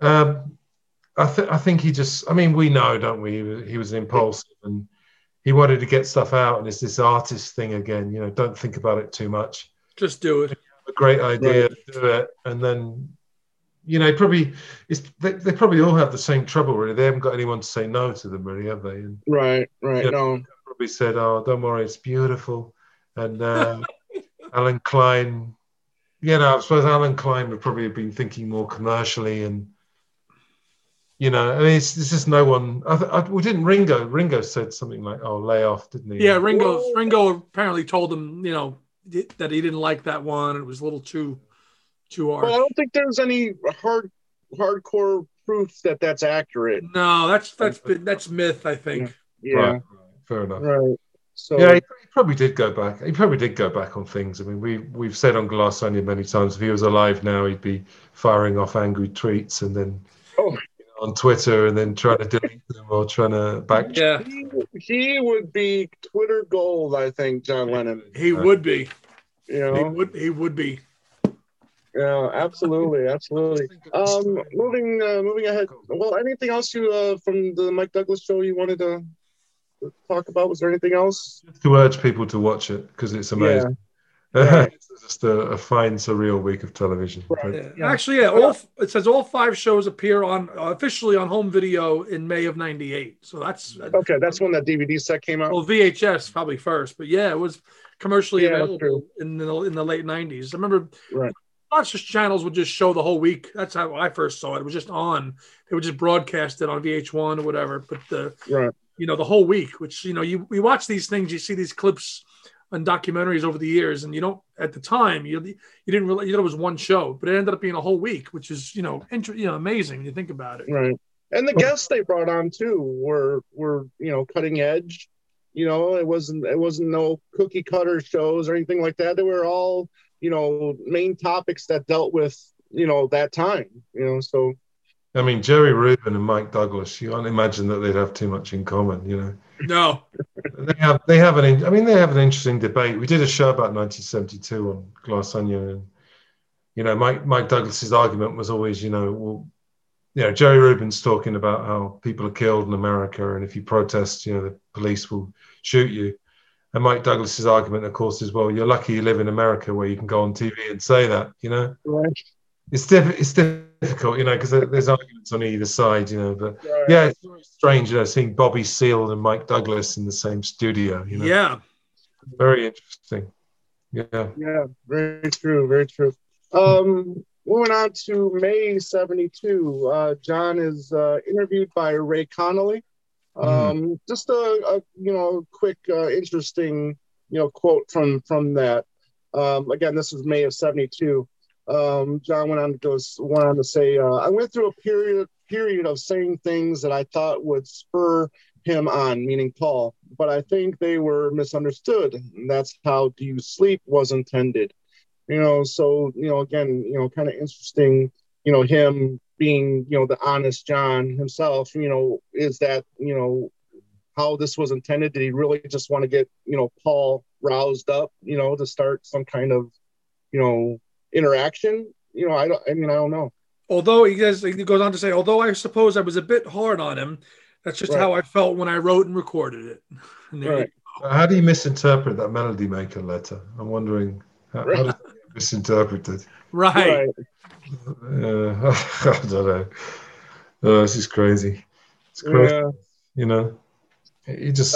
I think he just, I mean, we know, don't we? He was impulsive and he wanted to get stuff out, and it's this artist thing again, don't think about it too much. Just do it. A great idea, do it. And then, they probably all have the same trouble, really. They haven't got anyone to say no to them, really, have they? And, right. No. Probably said, oh, don't worry, it's beautiful. And Alan Klein, I suppose Alan Klein would probably have been thinking more commercially, and I mean, it's just no one. Didn't Ringo said something like, "Oh, lay off," didn't he? Yeah, Ringo apparently told him, that he didn't like that one. It was a little too hard. Well, I don't think there's any hardcore proof that that's accurate. No, that's myth, I think. Yeah. Right. Fair enough. Right. So he probably did go back. He probably did go back on things. I mean, we've said on Glass Onion many times, if he was alive now, he'd be firing off angry tweets and then on Twitter and then trying to delete them or trying to back. Yeah. he would be Twitter gold, I think, John Lennon. He would be. You know? He would be. Yeah, absolutely, absolutely. Moving ahead. Well, anything else you from the Mike Douglas show you wanted to talk about? Was there anything else? To urge people to watch it because it's amazing. Right. It's just a fine, surreal week of television. Right. Yeah. Actually, it says all 5 shows appear on officially on home video in May of *98. So that's okay. That's when that DVD set came out. Well, VHS probably first, but yeah, it was commercially available true. in the late *90s. I remember Right. lots of channels would just show the whole week. That's how I first saw it. It was just on. They would just broadcast it on VH1 or whatever. But the whole week, which you watch these things, you see these clips and documentaries over the years, and you don't at the time you didn't really it was one show, but it ended up being a whole week, which is amazing when you think about it. Right. And the guests they brought on too were cutting edge. It wasn't no cookie cutter shows or anything like that. They were all main topics that dealt with that time. So. I mean, Jerry Rubin and Mike Douglas. You can't imagine that they'd have too much in common. No. They have an interesting debate. We did a show about 1972 on Glass Onion, and Mike Douglas's argument was always, Jerry Rubin's talking about how people are killed in America, and if you protest, the police will shoot you. And Mike Douglas's argument, of course, is, well, you're lucky you live in America where you can go on TV and say that. Right. It's difficult, because there's arguments on either side, but right. Yeah, it's very strange, seeing Bobby Seale and Mike Douglas in the same studio, Yeah. Very interesting. Yeah. Yeah, very true, very true. Moving on to May 72, John is interviewed by Ray Connolly. Just a quick, interesting, quote from that. Again, this was May of 72. John went on to say, I went through a period of saying things that I thought would spur him on, meaning Paul, but I think they were misunderstood. And that's how Do You Sleep was intended. So, again, kind of interesting, him being, the honest John himself, is that, how this was intended. Did he really just want to get, Paul roused up, to start some kind of, interaction? I don't know. Although he goes on to say, although I suppose I was a bit hard on him, that's just how I felt when I wrote and recorded it. And right. How do you misinterpret that Melody Maker letter? I'm wondering how does it get misinterpreted? Right. I don't know. Oh, this is crazy. It's crazy. Yeah. It just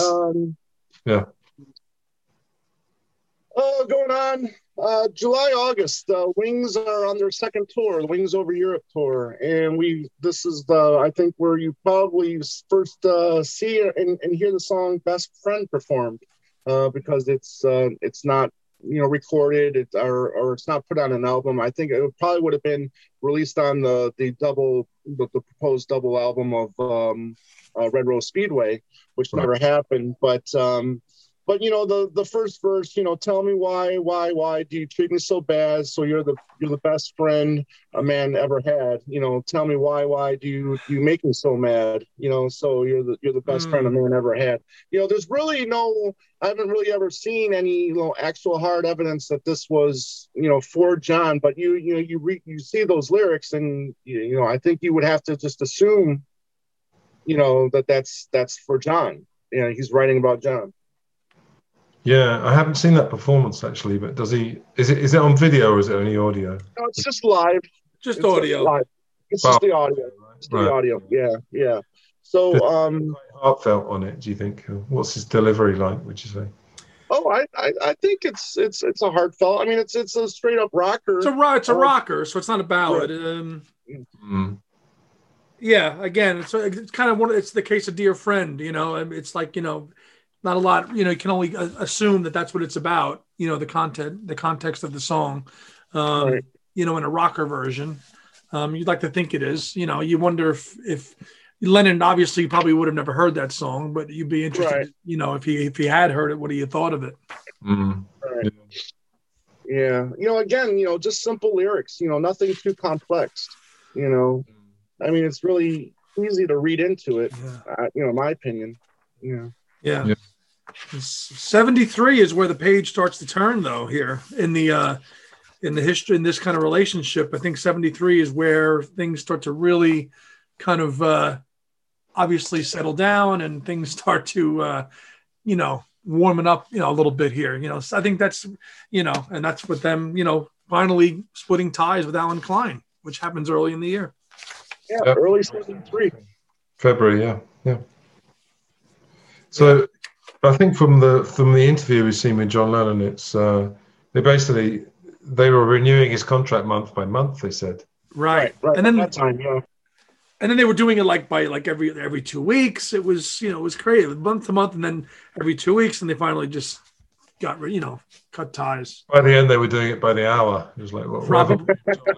going on. July, August, Wings are on their second tour, the Wings Over Europe tour, and this is I think where you probably first see and hear the song "Best Friend" performed, because it's not recorded, or it's not put on an album. I think it probably would have been released on the proposed double album of Red Rose Speedway, which never happened, but the first verse, tell me why do you treat me so bad? So you're the best friend a man ever had. Tell me why do you make me so mad? So you're the best friend a man ever had. There's really I haven't really ever seen any actual hard evidence that this was for John, but you see those lyrics, and I think you would have to just assume that's for John. He's writing about John. Yeah, I haven't seen that performance actually, but does he? Is it on video or is it only audio? No, it's just live. Just audio. It's just the audio. It's the audio. Yeah. So, heartfelt on it. Do you think? What's his delivery like? Would you say? Oh, I think it's a heartfelt. I mean, it's a straight up rocker. It's a rocker, so it's not a ballad. Yeah. Again, it's kind of it's the case of Dear Friend. It's like not a lot, you can only assume that that's what it's about, the context of the song, in a rocker version. You'd like to think it is, you wonder if Lennon obviously probably would have never heard that song, but you'd be interested, if he had heard it, what do you thought of it? Right. Yeah. Again, just simple lyrics, nothing too complex, I mean, it's really easy to read into it, in my opinion. Yeah. 73 is where the page starts to turn, though. Here in the history in this kind of relationship, I think 73 is where things start to really kind of obviously settle down, and things start to warming up a little bit here. So I think that's and that's with them finally splitting ties with Alan Klein, which happens early in the year. Yeah, early 73. February, yeah. So I think from the interview we've seen with John Lennon, it's they were renewing his contract month by month, they said. Right. And then that time, yeah. And then they were doing it by every 2 weeks. It was it was crazy, month to month, and then every 2 weeks, and they finally just got cut ties. By the end, they were doing it by the hour. It was like Probably.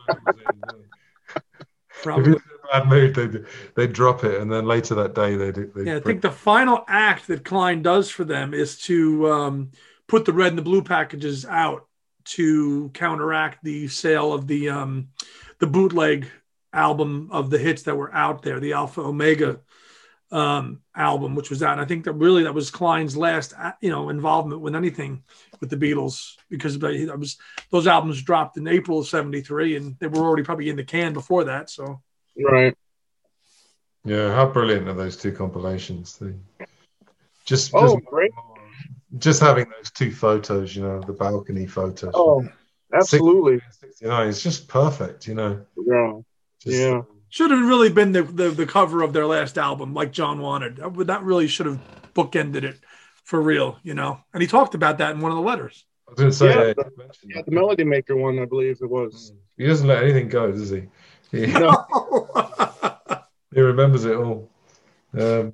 If he was in a bad mood, they'd drop it, and then later that day they'd I think the final act that Klein does for them is to put the red and the blue packages out to counteract the sale of the bootleg album of the hits that were out there, the Alpha Omega album, which was out. And I think that was Klein's last involvement with anything with the Beatles, because those albums dropped in April of 73, and they were already probably in the can before that. So right. Yeah, how brilliant are those two compilations? Great. Just having those two photos, the balcony photos. Oh, absolutely. 69, it's just perfect, Yeah. Should have really been the cover of their last album, like John wanted. That really should have bookended it for real, And he talked about that in one of the letters. I was going to say, the Melody Maker one, I believe it was. He doesn't let anything go, does he? No. He remembers it all. So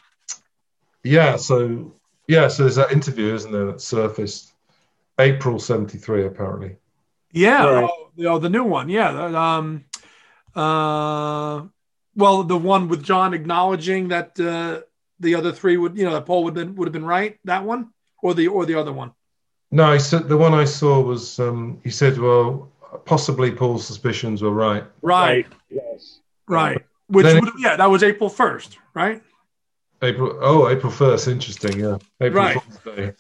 there's that interview, isn't there, that surfaced April 73, apparently. Yeah, right. The new one, yeah. Well, the one with John acknowledging that the other three would, that Paul would have been right. That one, or the other one. No, he said the one I saw was. He said, "Well, possibly Paul's suspicions were right." Right. Yes. Right. Which that was April 1st, right? April 1st. Interesting. Yeah. April Fool's Day.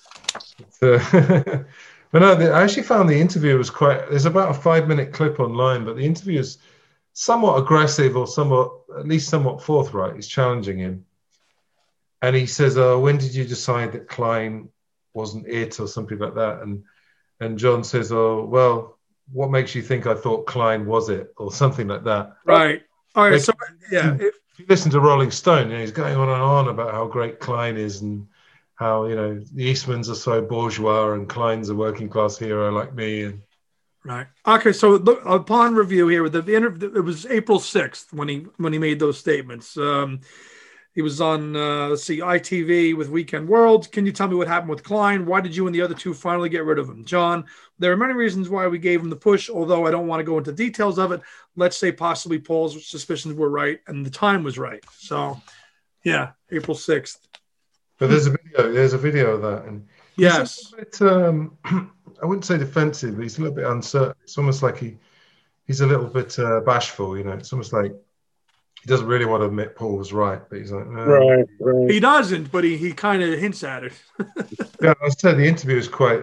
But no, I actually found the interview was there's about a 5-minute clip online, but the interview is somewhat aggressive, or at least somewhat forthright. He's challenging him. And he says, when did you decide that Klein wasn't it, or something like that? And John says, well, what makes you think I thought Klein was it, or something like that? Right. All right. So, yeah. If you listen to Rolling Stone, he's going on and on about how great Klein is, and how, the Eastmans are so bourgeois, and Klein's a working class hero like me. And right. Okay. So upon review here with the interview, it was April 6th when he made those statements. He was on, ITV with Weekend World. Can you tell me what happened with Klein? Why did you and the other two finally get rid of him? John, there are many reasons why we gave him the push, although I don't want to go into details of it. Let's say possibly Paul's suspicions were right and the time was right. So, yeah, April 6th. But there's a video of that. And yes. He's a little bit, I wouldn't say defensive, but he's a little bit uncertain. It's almost like he's a little bit bashful, It's almost like he doesn't really want to admit Paul was right, but he's like, no. Right. He doesn't, but he kind of hints at it. Yeah, I said the interview is quite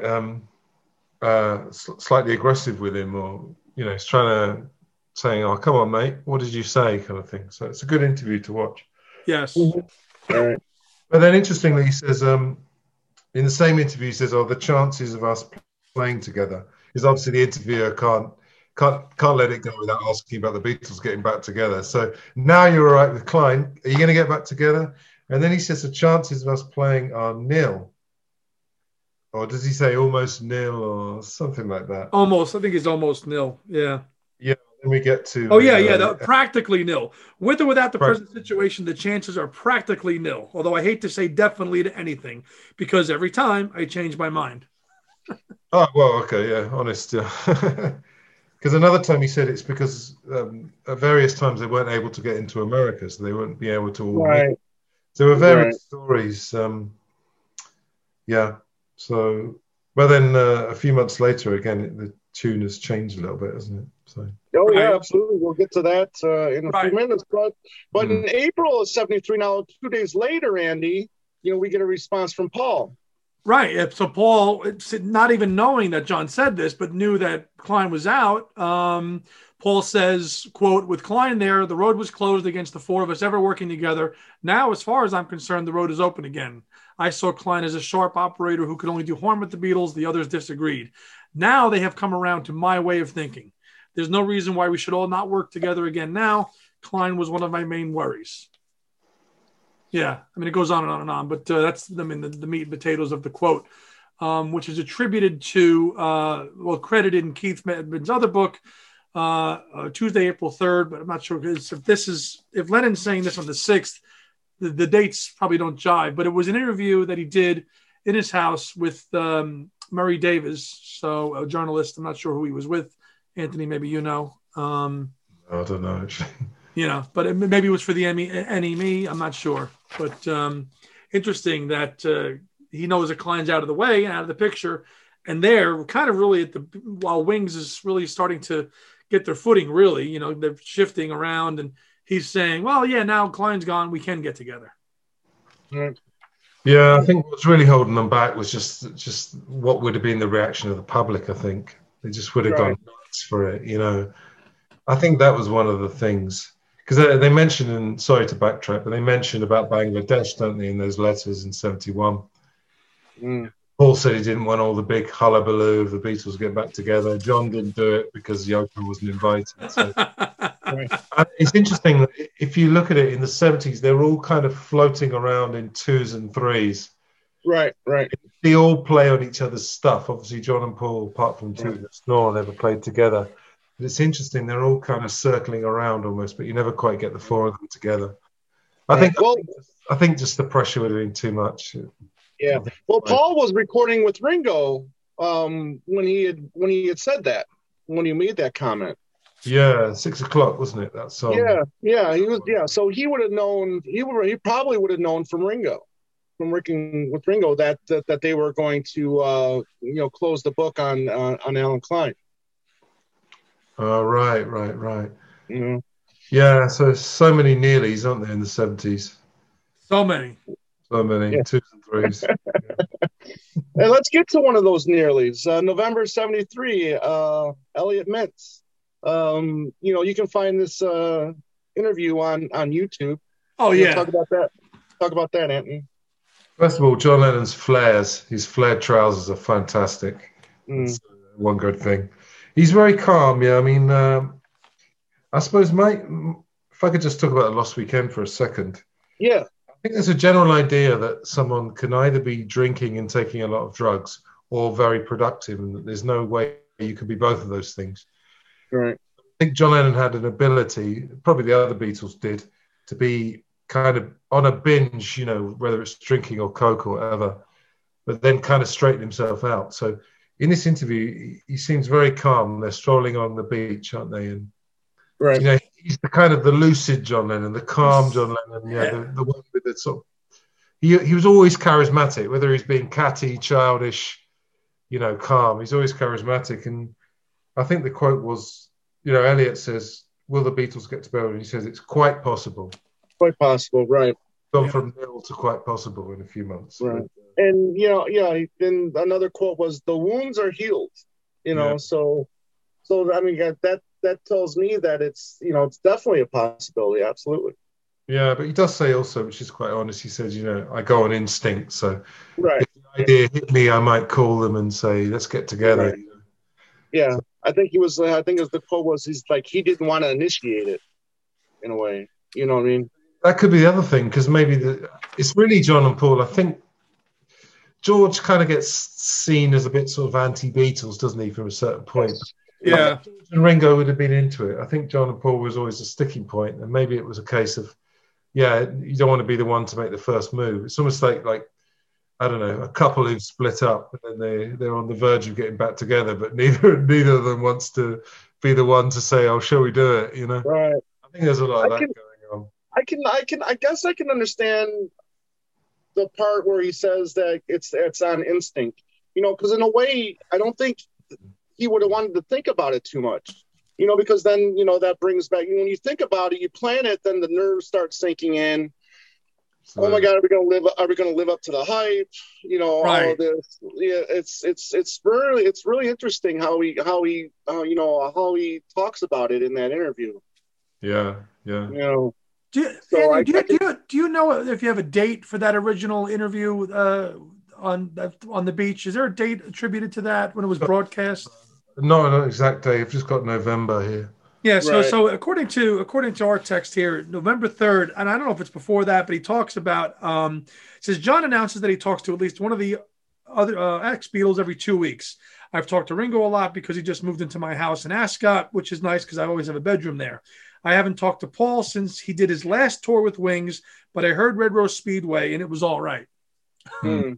slightly aggressive with him, or he's trying to saying, "Oh, come on, mate, what did you say?" kind of thing. So it's a good interview to watch. Yes. Mm-hmm. All right. But then, interestingly, he says in the same interview, he says, "Oh, the chances of us playing together," because obviously the interviewer can't let it go without asking about the Beatles getting back together. So now you're all right with Klein. Are you going to get back together? And then he says the chances of us playing are nil. Or does he say almost nil or something like that? Almost. I think it's almost nil. Yeah. Yeah. Then we get to... practically nil. With or without the present situation, the chances are practically nil. Although I hate to say definitely to anything, because every time I change my mind. Oh, well, okay. Yeah. Honest. Yeah. Because another time he said it's because at various times they weren't able to get into America, so they wouldn't be able to all meet. So there were various stories. So, but then a few months later, again, the tune has changed a little bit, hasn't it? So. Oh, yeah, absolutely. We'll get to that in a few minutes. But in April of 73, now 2 days later, Andy, we get a response from Paul. Right. So Paul, not even knowing that John said this, but knew that Klein was out. Paul says, quote, with Klein there, the road was closed against the four of us ever working together. Now, as far as I'm concerned, the road is open again. I saw Klein as a sharp operator who could only do harm with the Beatles. The others disagreed. Now they have come around to my way of thinking. There's no reason why we should all not work together again now. Klein was one of my main worries. Yeah, I mean, it goes on and on and on, but that's, I mean, the meat and potatoes of the quote, which is attributed to, credited in Keith Medved's other book, Tuesday, April 3rd, but I'm not sure if Lennon's saying this on the 6th, the dates probably don't jive, but it was an interview that he did in his house with Murray Davis, so a journalist. I'm not sure who he was with. Anthony, maybe you know. I don't know, actually. But maybe it was for the NME. I'm not sure. But interesting that he knows that Klein's out of the way and out of the picture. And they're kind of really while Wings is really starting to get their footing, really, they're shifting around. And he's saying, well, yeah, now Klein's gone. We can get together. Mm. Yeah, I think what's really holding them back was just what would have been the reaction of the public, I think. They just would have gone nuts for it, I think that was one of the things. Because they mentioned, and sorry to backtrack, but they mentioned about Bangladesh, don't they, in those letters in 71. Mm. Paul said he didn't want all the big hullabaloo of the Beatles getting back together. John didn't do it because Yoko wasn't invited. So. It's interesting that if you look at it in the 70s, they're all kind of floating around in 2s and 3s. Right. They all play on each other's stuff. Obviously, John and Paul, apart from Two That Snore, never played together. But it's interesting, they're all kind of circling around almost, but you never quite get the four of them together. I think just the pressure would have been too much. Yeah. Well, Paul was recording with Ringo when he had said that, when he made that comment. Yeah, 6 o'clock, wasn't it, that song? Yeah, he was. Yeah, so he would have known. He probably would have known from working with Ringo, that they were going to close the book on Alan Klein. Oh, right. Mm-hmm. Yeah, so many Neelys, aren't there, in the 70s? So many, yeah. 2s and 3s. And let's get to one of those Neelys. November 73, Elliot Mintz. You can find this interview on YouTube. Oh, yeah. Talk about that, Anthony. First of all, John Lennon's flares, his flared trousers are fantastic. Mm. That's one good thing. He's very calm, yeah. I mean, I suppose if I could just talk about the Lost Weekend for a second. Yeah. I think there's a general idea that someone can either be drinking and taking a lot of drugs or very productive, and that there's no way you can be both of those things. Right. I think John Lennon had an ability, probably the other Beatles did, to be kind of on a binge, whether it's drinking or coke or whatever, but then kind of straighten himself out. So in this interview, he seems very calm. They're strolling on the beach, aren't they? And right. He's the kind of the lucid John Lennon, the calm John Lennon. Yeah, the one with the sort of. He was always charismatic, whether he's being catty, childish, calm. He's always charismatic, and I think the quote was, Elliot says, "Will the Beatles get together?" And he says, "It's quite possible." Quite possible, right? Gone from nil to quite possible in a few months. Right. And then another quote was, "The wounds are healed." So I mean that tells me that it's it's definitely a possibility. Absolutely. Yeah, but he does say also, which is quite honest. He says, I go on instinct. So right. If the idea hit me, I might call them and say, "Let's get together." Right. Yeah, I think as the quote was, he's like he didn't want to initiate it, in a way. You know what I mean? That could be the other thing, because maybe it's really John and Paul. I think George kind of gets seen as a bit sort of anti-Beatles, doesn't he, from a certain point? Yeah. George and Ringo would have been into it. I think John and Paul was always a sticking point, and maybe it was a case of, you don't want to be the one to make the first move. It's almost like I don't know, a couple who've split up and then they're on the verge of getting back together, but neither of them wants to be the one to say, "Oh, shall we do it?" Right. I think there's a lot of that going on. I guess I can understand the part where he says that it's on instinct, because in a way, I don't think he would have wanted to think about it too much, because then, that brings back, when you think about it, you plan it, then the nerves start sinking in. So, oh my God, are we gonna live up to the hype? You know, all Right. of this. Yeah, it's really interesting how he talks about it in that interview. yeah. You know, so Anthony, I can, do you know if you have a date for that original interview on the beach? Is there a date attributed to that when it was broadcast? Not an exact day. I've just got November here. Yeah, so right. according to our text here, November 3rd, and I don't know if it's before that, but he talks about says John announces that he talks to at least one of the other ex-Beatles every 2 weeks. I've talked to Ringo a lot because he just moved into my house in Ascot, which is nice because I always have a bedroom there. I haven't talked to Paul since he did his last tour with Wings, but I heard Red Rose Speedway and it was all right. Hmm.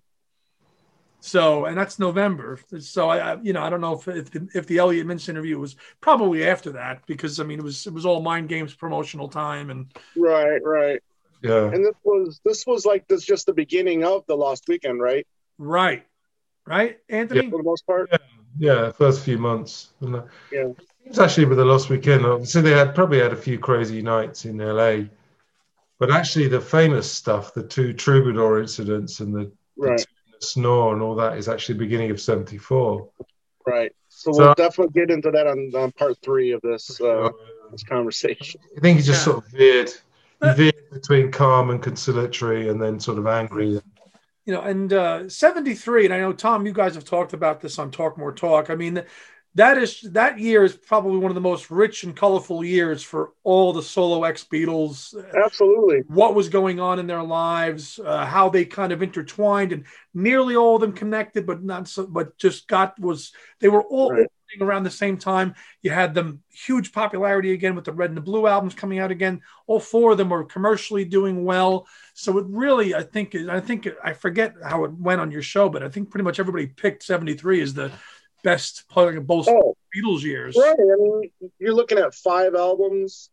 So, and that's November. So I don't know if the Elliot Mintz interview was probably after that because I mean it was all Mind Games promotional time and Right. Yeah. And this was like this just the beginning of the Lost Weekend, right? right, Anthony. For the most part. Yeah, first few months. Yeah. It's actually with the Lost Weekend. Obviously, they probably had a few crazy nights in LA, but actually the famous stuff, the two Troubadour incidents and the Right. Snore and all that is actually beginning of *74. Right. So we'll definitely get into that on part 3 of this this conversation. I think he just sort of veered between calm and conciliatory and then sort of angry. You know, and 73, and I know, Tom, you guys have talked about this on Talk More Talk. I mean, that year is probably one of the most rich and colorful years for all the solo ex-Beatles. Absolutely. What was going on in their lives, how they kind of intertwined, and nearly all of them connected, but not so. But they were all opening around the same time. You had them huge popularity again with the Red and the Blue albums coming out again. All 4 of them were commercially doing well. So it really, I think I forget how it went on your show, but I think pretty much everybody picked 73 as the best playing of both Beatles years. Right. I mean, you're looking at 5 albums.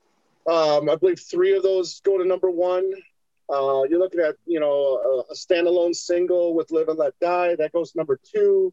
I believe 3 of those go to number 1. You're looking at, a standalone single with Live and Let Die. That goes to number 2.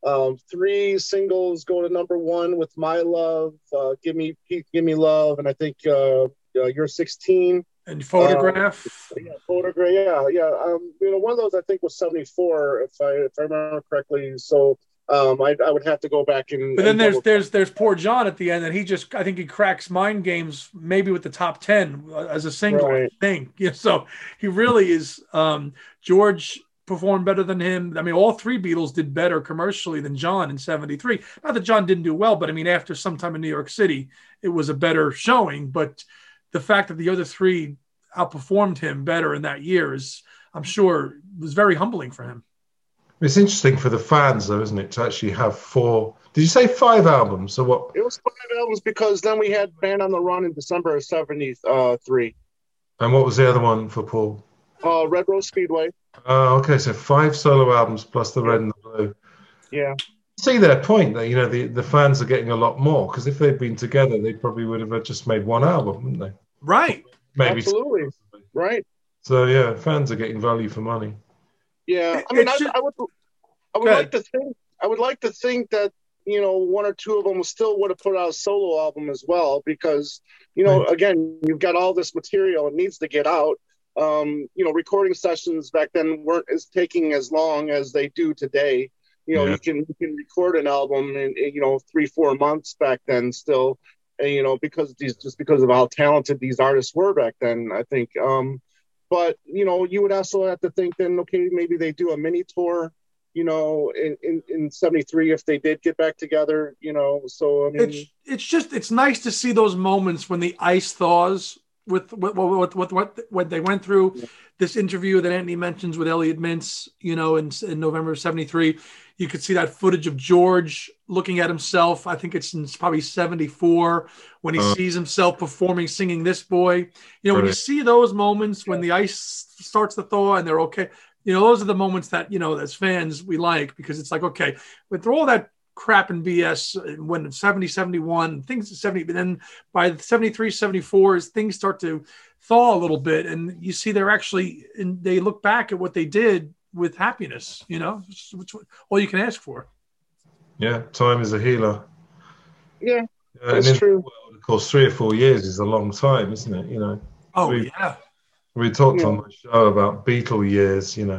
3 singles go to number 1 with My Love, Give Me Love, and I think You're 16. And Photograph. Photograph. Yeah. One of those I think was 74, if I remember correctly. So I would have to go back and. But then there's Poor John at the end, and I think he cracks Mind Games maybe with the top 10 as a single. Right. I think. Yeah, so he really is. George performed better than him. I mean, all 3 Beatles did better commercially than John in 73. Not that John didn't do well, but I mean, after some time in New York City, it was a better showing. But the fact that the other 3 outperformed him better in that year I'm sure, was very humbling for him. It's interesting for the fans, though, isn't it, to actually have 4? Did you say 5 albums? So what? It was 5 albums because then we had Band on the Run in December of 73. And what was the other one for Paul? Red Rose Speedway. Oh, okay. So 5 solo albums plus the Red and the Blue. Yeah. See their point that the fans are getting a lot more because if they'd been together, they probably would have just made 1 album, wouldn't they? Right. Maybe. Absolutely. Right. So yeah, fans are getting value for money. Yeah. I mean, I would like to think that 1 or 2 of them still would have put out a solo album as well because again, you've got all this material, it needs to get out. Recording sessions back then weren't as taking as long as they do today. You can record an album in 3-4 months back then still, because of how talented these artists were back then, I think. But you would also have to think then, okay, maybe they do a mini tour, in 73 if they did get back together, So I mean, it's nice to see those moments when the ice thaws. With what they went through, this interview that Anthony mentions with Elliot Mintz, in November of 73, you could see that footage of George looking at himself. I think it's in probably 74 when he sees himself performing, singing This Boy. When you see those moments when the ice starts to thaw and they're okay, those are the moments that, as fans, we like because it's like, okay, but through all that crap and BS when 70, 71, things 70, but then by 73, 74, as things start to thaw a little bit and you see they look back at what they did with happiness, which all you can ask for. Yeah, time is a healer. Yeah, that's true. World, of course, 3 or 4 years is a long time, isn't it? Oh, yeah. We talked on the show about Beatle years, you know.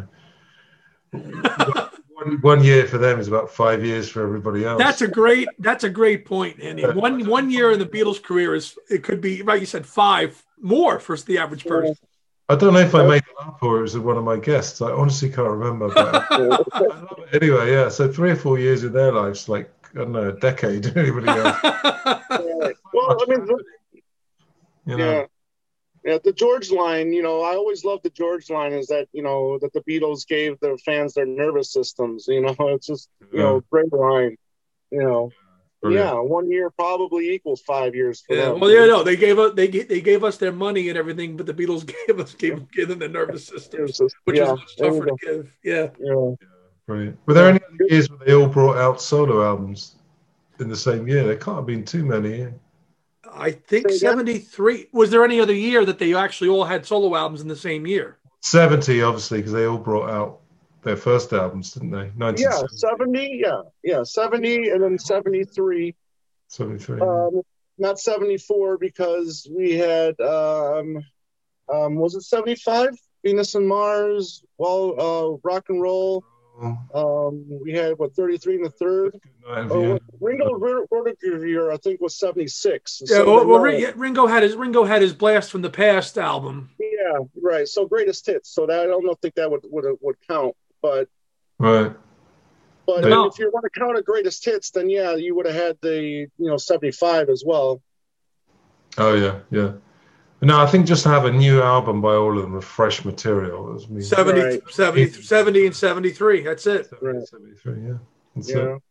One year for them is about 5 years for everybody else. That's a great point, Andy. One year in the Beatles' career it could be, right, you said 5 more for the average person. I don't know if I made it up or it was one of my guests. I honestly can't remember. But I love it. Anyway, yeah. So 3 or 4 years of their lives, like, I don't know, a decade. Anybody else? Well, I mean, you know? Yeah, the George line, you know, I always loved the George line is that, you know, that the Beatles gave their fans their nervous systems, you know, it's just, you know, great line, you know. Brilliant. Yeah, 1 year probably equals 5 years for them. Well, yeah, no, they gave us their money and everything, but the Beatles gave them their nervous systems, which is much tougher to give. Yeah. Brilliant. Were there any other years where they all brought out solo albums in the same year? There can't have been too many. I think 73. Was there any other year that they actually all had solo albums in the same year? 70, obviously, because they all brought out their first albums, didn't they? 70, 70, and then 73. 73. Not 74 because we had, was it 75? Venus and Mars, Rock and Roll. We had 33 in the third. Ringo wrote a year, I think, was 76. Yeah, Ringo had his Blast from the Past album. Yeah, right. So greatest hits. So that I don't think that would count, but right. But I mean, if you want to count a greatest hits, then yeah, you would have had the 75 as well. Oh yeah. No, I think just to have a new album by all of them with fresh material. 70 and 73. That's it. 73, yeah. That's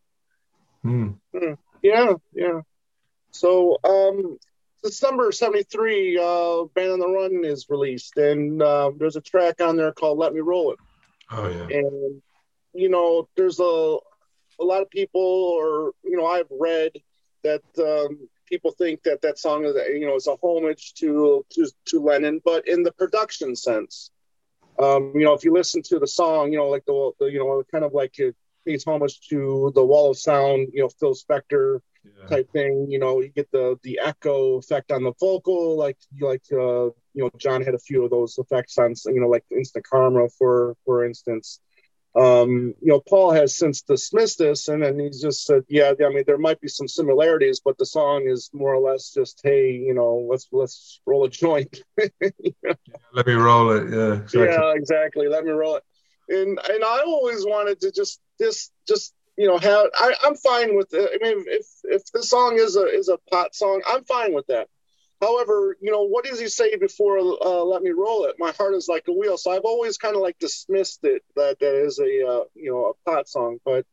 it. Yeah. So, December 73, Band on the Run is released, and there's a track on there called Let Me Roll It. Oh, yeah. And, there's a lot of people, or, I've read that people think that song is, is a homage to Lennon, but in the production sense. If you listen to the song, like the kind of like it pays homage to the Wall of Sound, Phil Spector type thing. You get the echo effect on the vocal, like John had a few of those effects on, like Instant Karma, for instance. Paul has since dismissed this, and then he's just said, I mean, there might be some similarities, but the song is more or less just, hey, let's roll a joint. Let me roll it. Yeah, exactly. Yeah, exactly. Let me roll it. And I always wanted to just have. I'm fine with it. I mean, if the song is a pot song, I'm fine with that. However, what does he say before Let Me Roll It? My heart is like a wheel. So I've always kind of like dismissed it that is a pot song, but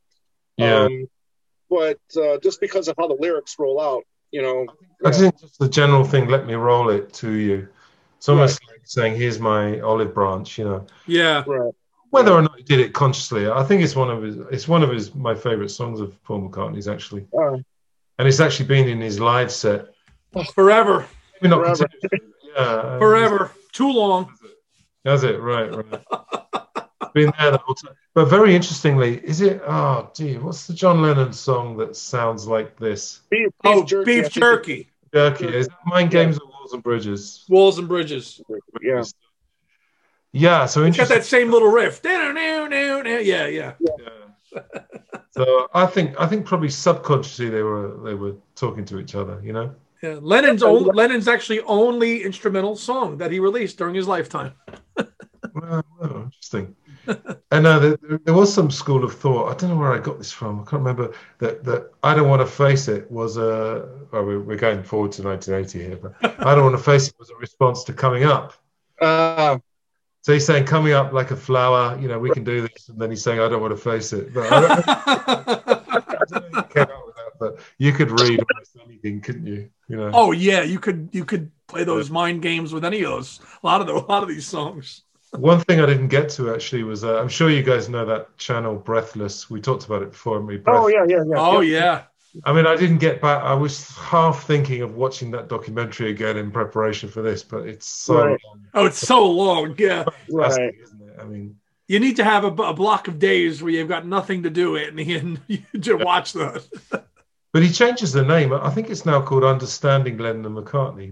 just because of how the lyrics roll out, I think just the general thing, let me roll it to you. It's almost like saying, here's my olive branch, Yeah. Right. Whether or not he did it consciously, I think it's one of his my favorite songs of Paul McCartney's, actually. And it's actually been in his live set. Forever. Forever. Yeah. Forever. Too long. Does it? Right. Been there the whole time. But very interestingly, is it? Oh, gee, what's the John Lennon song that sounds like this? Beef Jerky. Jerky. Is that Mind Games or Walls and Bridges? Walls and Bridges. Yeah. Yeah. So it's got that same little riff. Yeah. So I think probably subconsciously they were talking to each other, Yeah, Lennon's actually only instrumental song that he released during his lifetime. Well, interesting. And there was some school of thought. I don't know where I got this from. I can't remember that I Don't Want to Face It was we're going forward to 1980 here, but I Don't Want to Face It was a response to Coming Up. So he's saying, coming up like a flower, we can do this. And then he's saying, I don't want to face it. But I don't know if you came up with that, but you could read almost anything, couldn't you? Oh, yeah. You could play those mind games with any of those. A lot of these songs. One thing I didn't get to, actually, was I'm sure you guys know that channel Breathless. We talked about it before, haven't we? Oh, yeah. Oh, yeah. I mean, I didn't get back. I was half thinking of watching that documentary again in preparation for this, but it's so long. Oh, it's so long. Yeah. Right. Isn't it? I mean, you need to have a block of days where you've got nothing to do and you just watch that. But he changes the name. I think it's now called Understanding Lennon and McCartney, but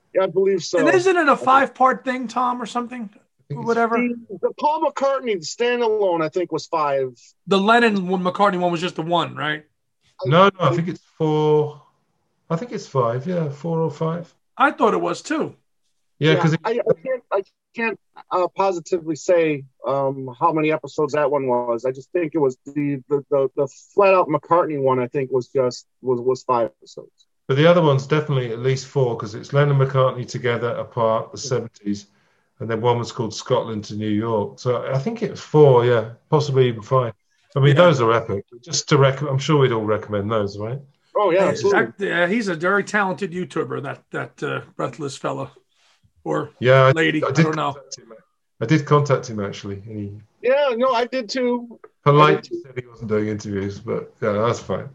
Yeah, I believe so. And isn't it a 5-part thing, Tom, or something? Whatever. The Paul McCartney standalone, I think, was 5. The Lennon-McCartney one was just the 1, right? No, I think it's 4. I think it's 5. Yeah, 4 or 5. I thought it was too. Yeah, because I can't positively say how many episodes that one was. I just think it was the flat out McCartney one. I think was 5 episodes. But the other one's definitely at least 4 because it's Lennon and McCartney together apart the 70s, and then one was called Scotland to New York. So I think it's 4, yeah, possibly even 5. I mean, those are epic. Just to recommend, I'm sure we'd all recommend those, right? Oh yeah, absolutely. He's a very talented YouTuber. That Breathless fella. Or lady, I don't know. I did contact him actually. Yeah, no, I did too. Politely said he wasn't doing interviews, but yeah, that's fine.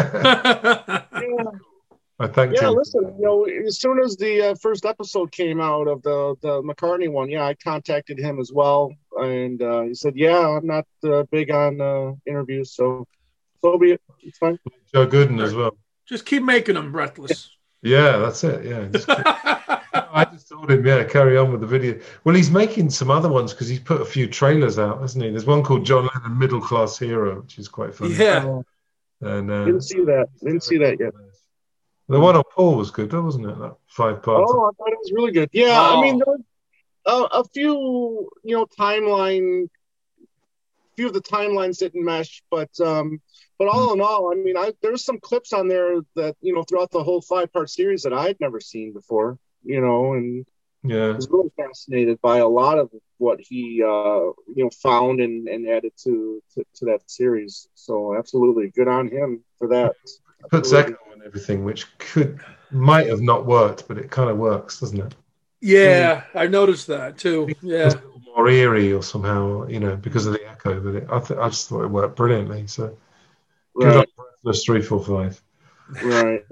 I thanked him. Yeah, listen, as soon as the first episode came out of the McCartney one, I contacted him as well, and he said, "Yeah, I'm not big on interviews, so be it. It's fine." Joe Gooden as well. Just keep making them, Breathless. Yeah, that's it. Yeah. I just told him, carry on with the video. Well, he's making some other ones because he's put a few trailers out, hasn't he? There's one called John Lennon Middle Class Hero, which is quite funny. Yeah. And didn't see that yet. The one on Paul was good, though, wasn't it? That 5-part. Oh, I thought it was really good. Yeah, oh. I mean, there were a few, timeline. A few of the timelines didn't mesh, but all in all, I mean, there's some clips on there that throughout the whole 5-part series that I'd never seen before. And I was really fascinated by a lot of what he found and added to that series. So absolutely, good on him for that. Puts echo and everything, which might have not worked, but it kind of works, doesn't it? Yeah, I noticed that too. Yeah, it's a little more eerie or somehow, because of the echo. But I just thought it worked brilliantly. So good on Breathless 345. Right.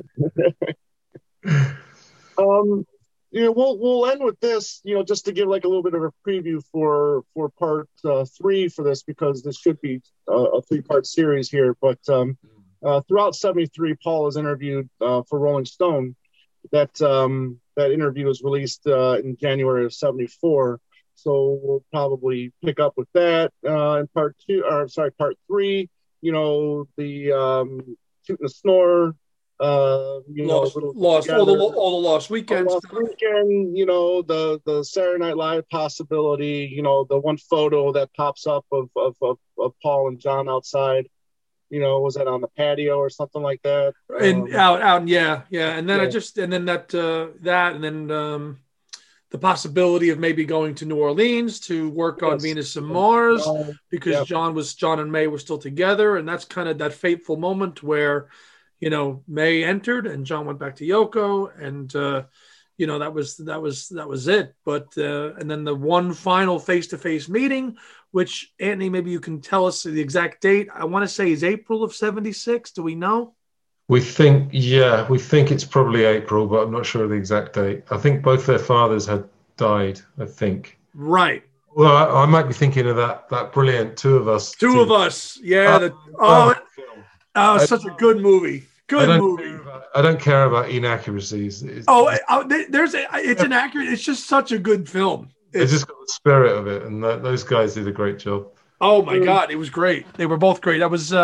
We'll end with this, just to give like a little bit of a preview for part 3 for this, because this should be a 3-part series here. But throughout 73, Paul is interviewed for Rolling Stone. That interview was released in January of 74. So we'll probably pick up with that in part 3. The Shooting the Snore. Lost all the Lost Weekends. Lost Weekend, the Saturday Night Live possibility, the one photo that pops up of Paul and John outside, was that on the patio or something like that? And out, yeah. And then the possibility of maybe going to New Orleans to work on Venus and Mars, because John and May were still together, and that's kind of that fateful moment where May entered and John went back to Yoko, and that was it. But and then the one final face-to-face meeting, which Anthony, maybe you can tell us the exact date. I want to say is April of 76. Do we know? We think it's probably April, but I'm not sure of the exact date. I think both their fathers had died, I think. Right. Well, I might be thinking of that brilliant Two of Us. Two of Us, yeah. Such a good movie. I don't care about inaccuracies. It's inaccurate. It's just such a good film. It's just got the spirit of it, and those guys did a great job. Oh my God, it was great. They were both great. That was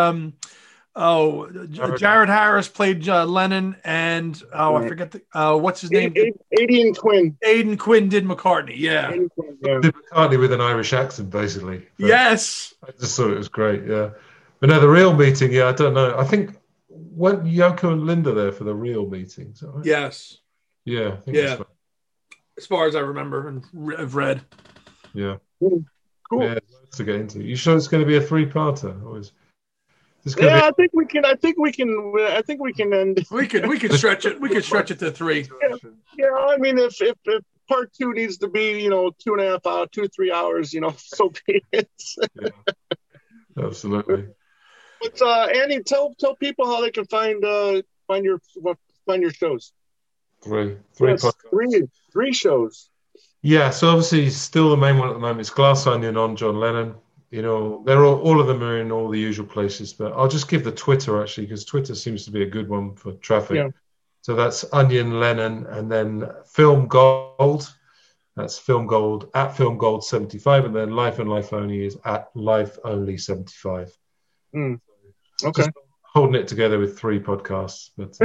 Jared Harris played Lennon, and I forget what's his name. Aidan Quinn. Aidan Quinn did McCartney. Yeah. Did McCartney with an Irish accent, basically. But yes. I just thought it was great. Yeah, but no, the real meeting. Yeah, I don't know. I think went Yoko and Linda there for the real meeting. Is that right? Yes. Yeah. I think that's right. As far as I remember and have read. Yeah. Cool. Yeah, to get into. You sure it's going to be a 3-parter? Or I think we can end. We could stretch it. We could stretch it to 3. Yeah. I mean, if part 2 needs to be 2.5 hours, 2-3 hours, so be it. Yeah. Absolutely. But Andy, tell people how they can find your shows. 3 podcasts. 3 shows. Yeah, so obviously still the main one at the moment is Glass Onion on John Lennon. They're all of them are in all the usual places, but I'll just give the Twitter actually, because Twitter seems to be a good one for traffic. Yeah. So that's Onion Lennon, and then Film Gold. That's Film Gold at Film Gold 75, and then Life and Life Only is at Life Only 75. Okay. Just holding it together with 3 podcasts, but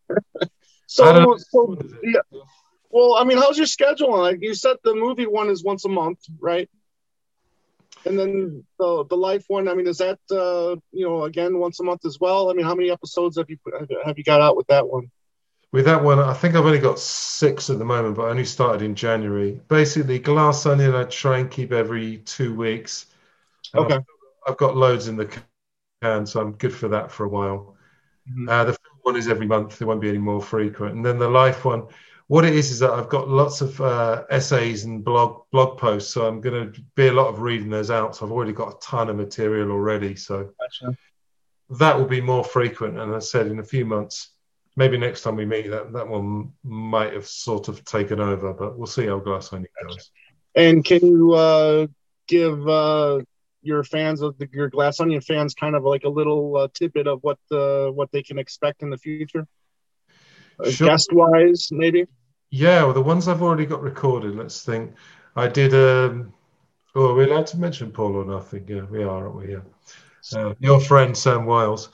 so yeah. Well, I mean, how's your schedule? Like you said, the movie one is once a month, right? And then the life one, I mean, is that again once a month as well? I mean, how many episodes have you got out with that one? With that one, I think I've only got 6 at the moment, but I only started in January. Basically, Glass Onion, I try and keep every 2 weeks. Okay. I've got loads in the can, so I'm good for that for a while. Mm-hmm. The film one is every month. There won't be any more frequent. And then the life one, what it is that I've got lots of essays and blog posts, so I'm going to be a lot of reading those out. So I've already got a ton of material already. So gotcha. That will be more frequent. And as I said, in a few months, maybe next time we meet, that one might have sort of taken over, but we'll see how Glass Onion goes. And can you give your fans your Glass Onion fans kind of like a little tidbit of what they can expect in the future? Sure. Guest wise, maybe? Yeah, well, the ones I've already got recorded, let's think. I did are we allowed to mention Paul or nothing? Yeah, we are, aren't we? Yeah. Your friend Sam Wiles.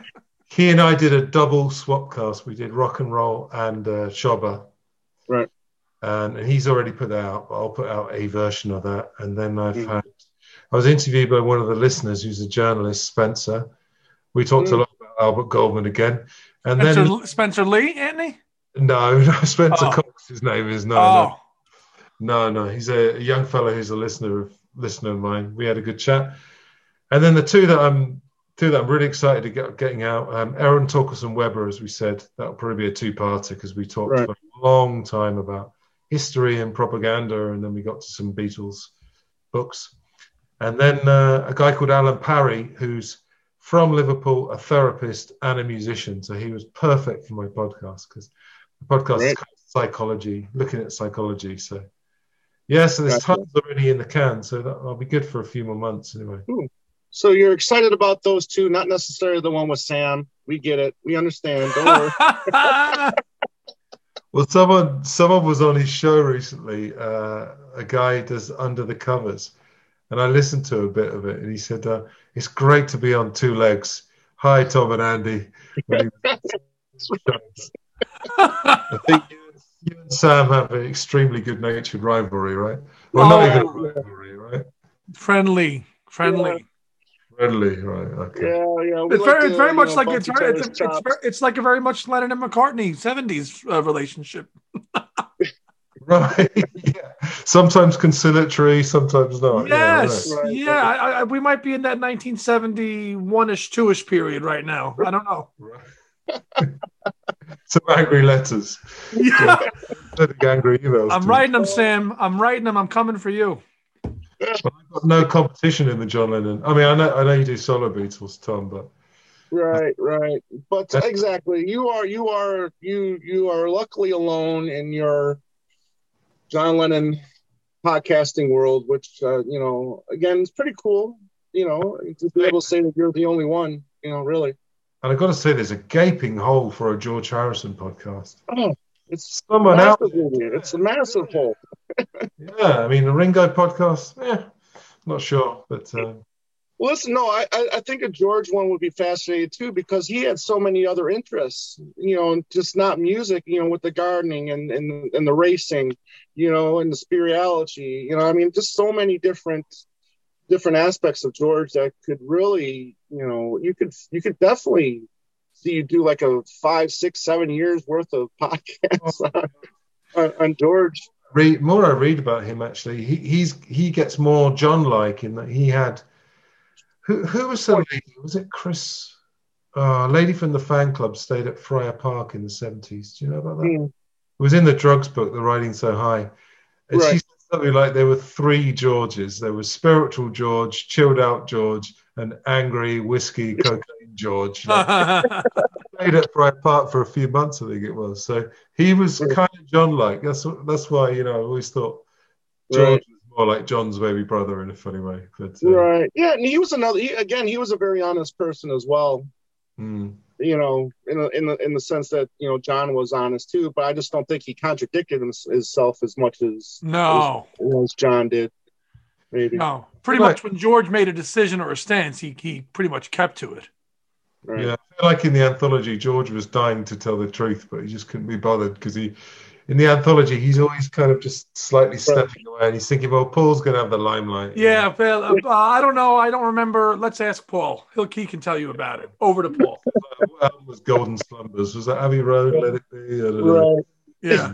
He and I did a double swap cast. We did Rock and Roll and Shabba. Right. And he's already put that out, but I'll put out a version of that. And then I was interviewed by one of the listeners who's a journalist, Spencer. We talked a lot about Albert Goldman again. And Spencer Lee, Anthony? No, Spencer Cox, his name is. No. He's a young fellow who's a listener of mine. We had a good chat. And then the two that I'm really excited to getting out, Aaron Torkelson Weber, as we said, that'll probably be a 2-parter because we talked for a long time about history and propaganda, and then we got to some Beatles books. And then a guy called Alan Parry, who's from Liverpool, a therapist and a musician. So he was perfect for my podcast because the podcast is kind of psychology, looking at psychology. So, yeah, so there's tons already in the can. So that'll be good for a few more months anyway. Ooh. So you're excited about those two, not necessarily the one with Sam. We get it. We understand. Don't worry. Well, someone was on his show recently. A guy does Under the Covers. And I listened to a bit of it, and he said, it's great to be on 2 legs. Hi, Tom and Andy. I think you and Sam have an extremely good-natured rivalry, right? Well, not even a rivalry, right? Friendly. Yeah. Friendly, right? Okay. Yeah. It's very much like it's like a very much Lennon and McCartney 70s relationship. Right. Yeah. Sometimes conciliatory, sometimes not. Yes. Yeah. We might be in that 1971-ish, 2-ish period right now. I don't know. Right. Some angry letters. Yeah. Angry emails. I'm writing them, Sam. I'm writing them. I'm coming for you. Well, I've got no competition in the John Lennon. I mean, I know you do solo Beatles, Tom, but right. But exactly, you are luckily alone in your John Lennon podcasting world, which again, is pretty cool. To be able to say that you're the only one, really. And I've got to say, there's a gaping hole for a George Harrison podcast. Oh, it's someone else. It's a massive hole. Yeah, I mean, the Ringo podcast, not sure, but. Well, listen, no, I think a George one would be fascinating too, because he had so many other interests, just not music, with the gardening and the racing, and the spirituality, I mean, just so many different aspects of George that could really, you could definitely see you do like a 5, 6, 7 years worth of podcasts on George. More I read about him, actually, he gets more John-like in that he had. Who was the lady? Was it Chris? A lady from the fan club stayed at Friar Park in the 70s. Do you know about that? It was in the drugs book, The Riding So High. And she said something like there were 3 Georges. There was spiritual George, chilled out George, and angry whiskey cocaine George. Stayed at Friar Park for a few months, I think it was. So he was kind of John-like. That's why, I always thought George was more like John's baby brother in a funny way. But, right. Yeah, and he was he was a very honest person as well. you know, in the sense that, you know, John was honest too, but I just don't think he contradicted himself as much as John did. Maybe. No, pretty much when George made a decision or a stance, he pretty much kept to it. Right. Yeah, I feel like in the anthology, George was dying to tell the truth, but he just couldn't be bothered because in the anthology, he's always kind of just slightly stepping away, and he's thinking, well, Paul's going to have the limelight. Yeah, Phil, I don't know. I don't remember. Let's ask Paul. He can tell you about it. Over to Paul. What album was Golden Slumbers? Was that Abbey Road? Let It Be? Right. Yeah.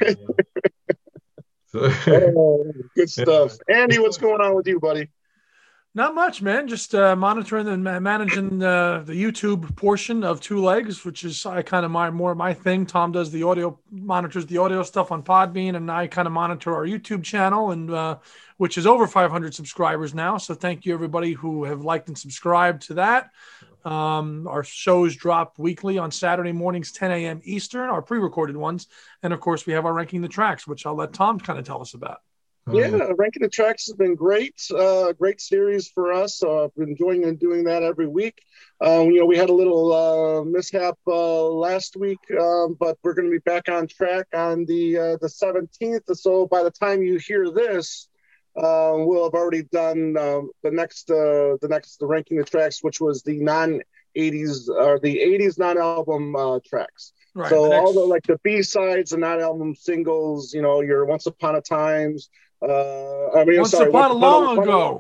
Good stuff. Andy, what's going on with you, buddy? Not much, man. Just monitoring and managing the YouTube portion of Two Legs, which is kind of more my thing. Tom does the audio, monitors the audio stuff on Podbean, and I kind of monitor our YouTube channel, and which is over 500 subscribers now. So thank you, everybody who have liked and subscribed to that. Our shows drop weekly on Saturday mornings, 10 a.m. Eastern, our pre-recorded ones. And, of course, we have our Ranking the Tracks, which I'll let Tom kind of tell us about. Yeah, Ranking the Tracks has been great. Great series for us. I've been enjoying doing that every week. You know, we had a little mishap last week, but we're going to be back on track on the 17th. So by the time you hear this, we'll have already done the next Ranking the Tracks, which was the non-80s or the 80s non-album tracks. Right, so all the B-sides and non-album singles, you know, your Once Upon a Times. Once Upon a Long Ago.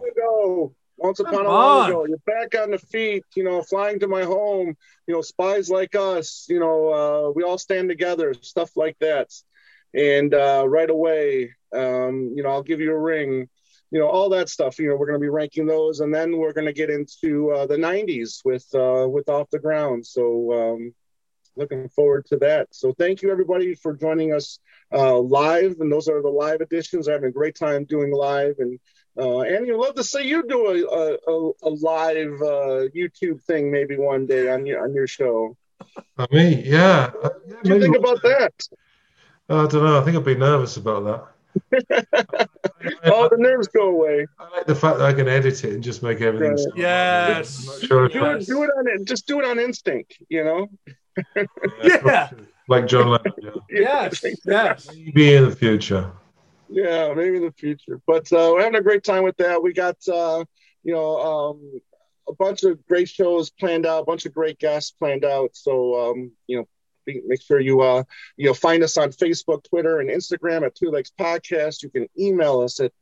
You're back on the feet, you know, Flying to My Home, you know, Spies Like Us, you know, We All Stand Together, stuff like that. And Right Away, you know, I'll Give You a Ring, you know, all that stuff. You know, we're going to be ranking those, and then we're going to get into the 90s with Off the Ground. So looking forward to that. So thank you, everybody, for joining us live. And those are the live editions. I'm having a great time doing live. And Andy, I'd love to see you do a live YouTube thing maybe one day on your show. Me, yeah. What do you think about that? I don't know. I think I'd be nervous about that. All the nerves go away. I like the fact that I can edit it and just make everything. Right. Sound Yes. I'm not sure Do it on instinct, you know. Yeah. Like John Lennon. Yeah. Yes. Maybe in the future. Yeah, maybe in the future. But we're having a great time with that. We got you know, a bunch of great shows planned out, a bunch of great guests planned out. So you know, make sure you find us on Facebook, Twitter, and Instagram at Two Legs Podcast. You can email us at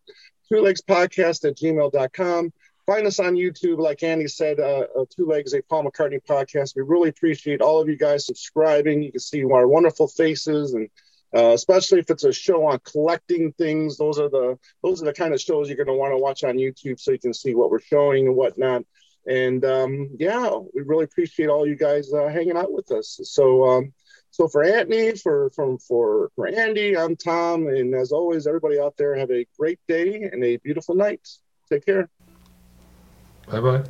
twolegspodcast@gmail.com. Find us on YouTube, like Andy said, Two Legs, a Paul McCartney podcast. We really appreciate all of you guys subscribing. You can see our wonderful faces, and especially if it's a show on collecting things. Those are the kind of shows you're going to want to watch on YouTube, so you can see what we're showing and whatnot. And yeah, we really appreciate all you guys hanging out with us. So for Anthony, for Andy, I'm Tom, and as always, everybody out there, have a great day and a beautiful night. Take care. Bye-bye.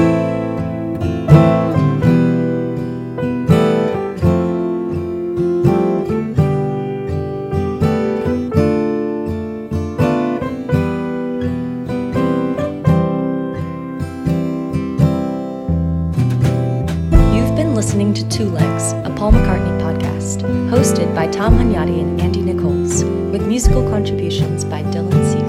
You've been listening to Two Legs, a Paul McCartney podcast, hosted by Tom Hunyadi and Andy Nichols, with musical contributions by Dylan C.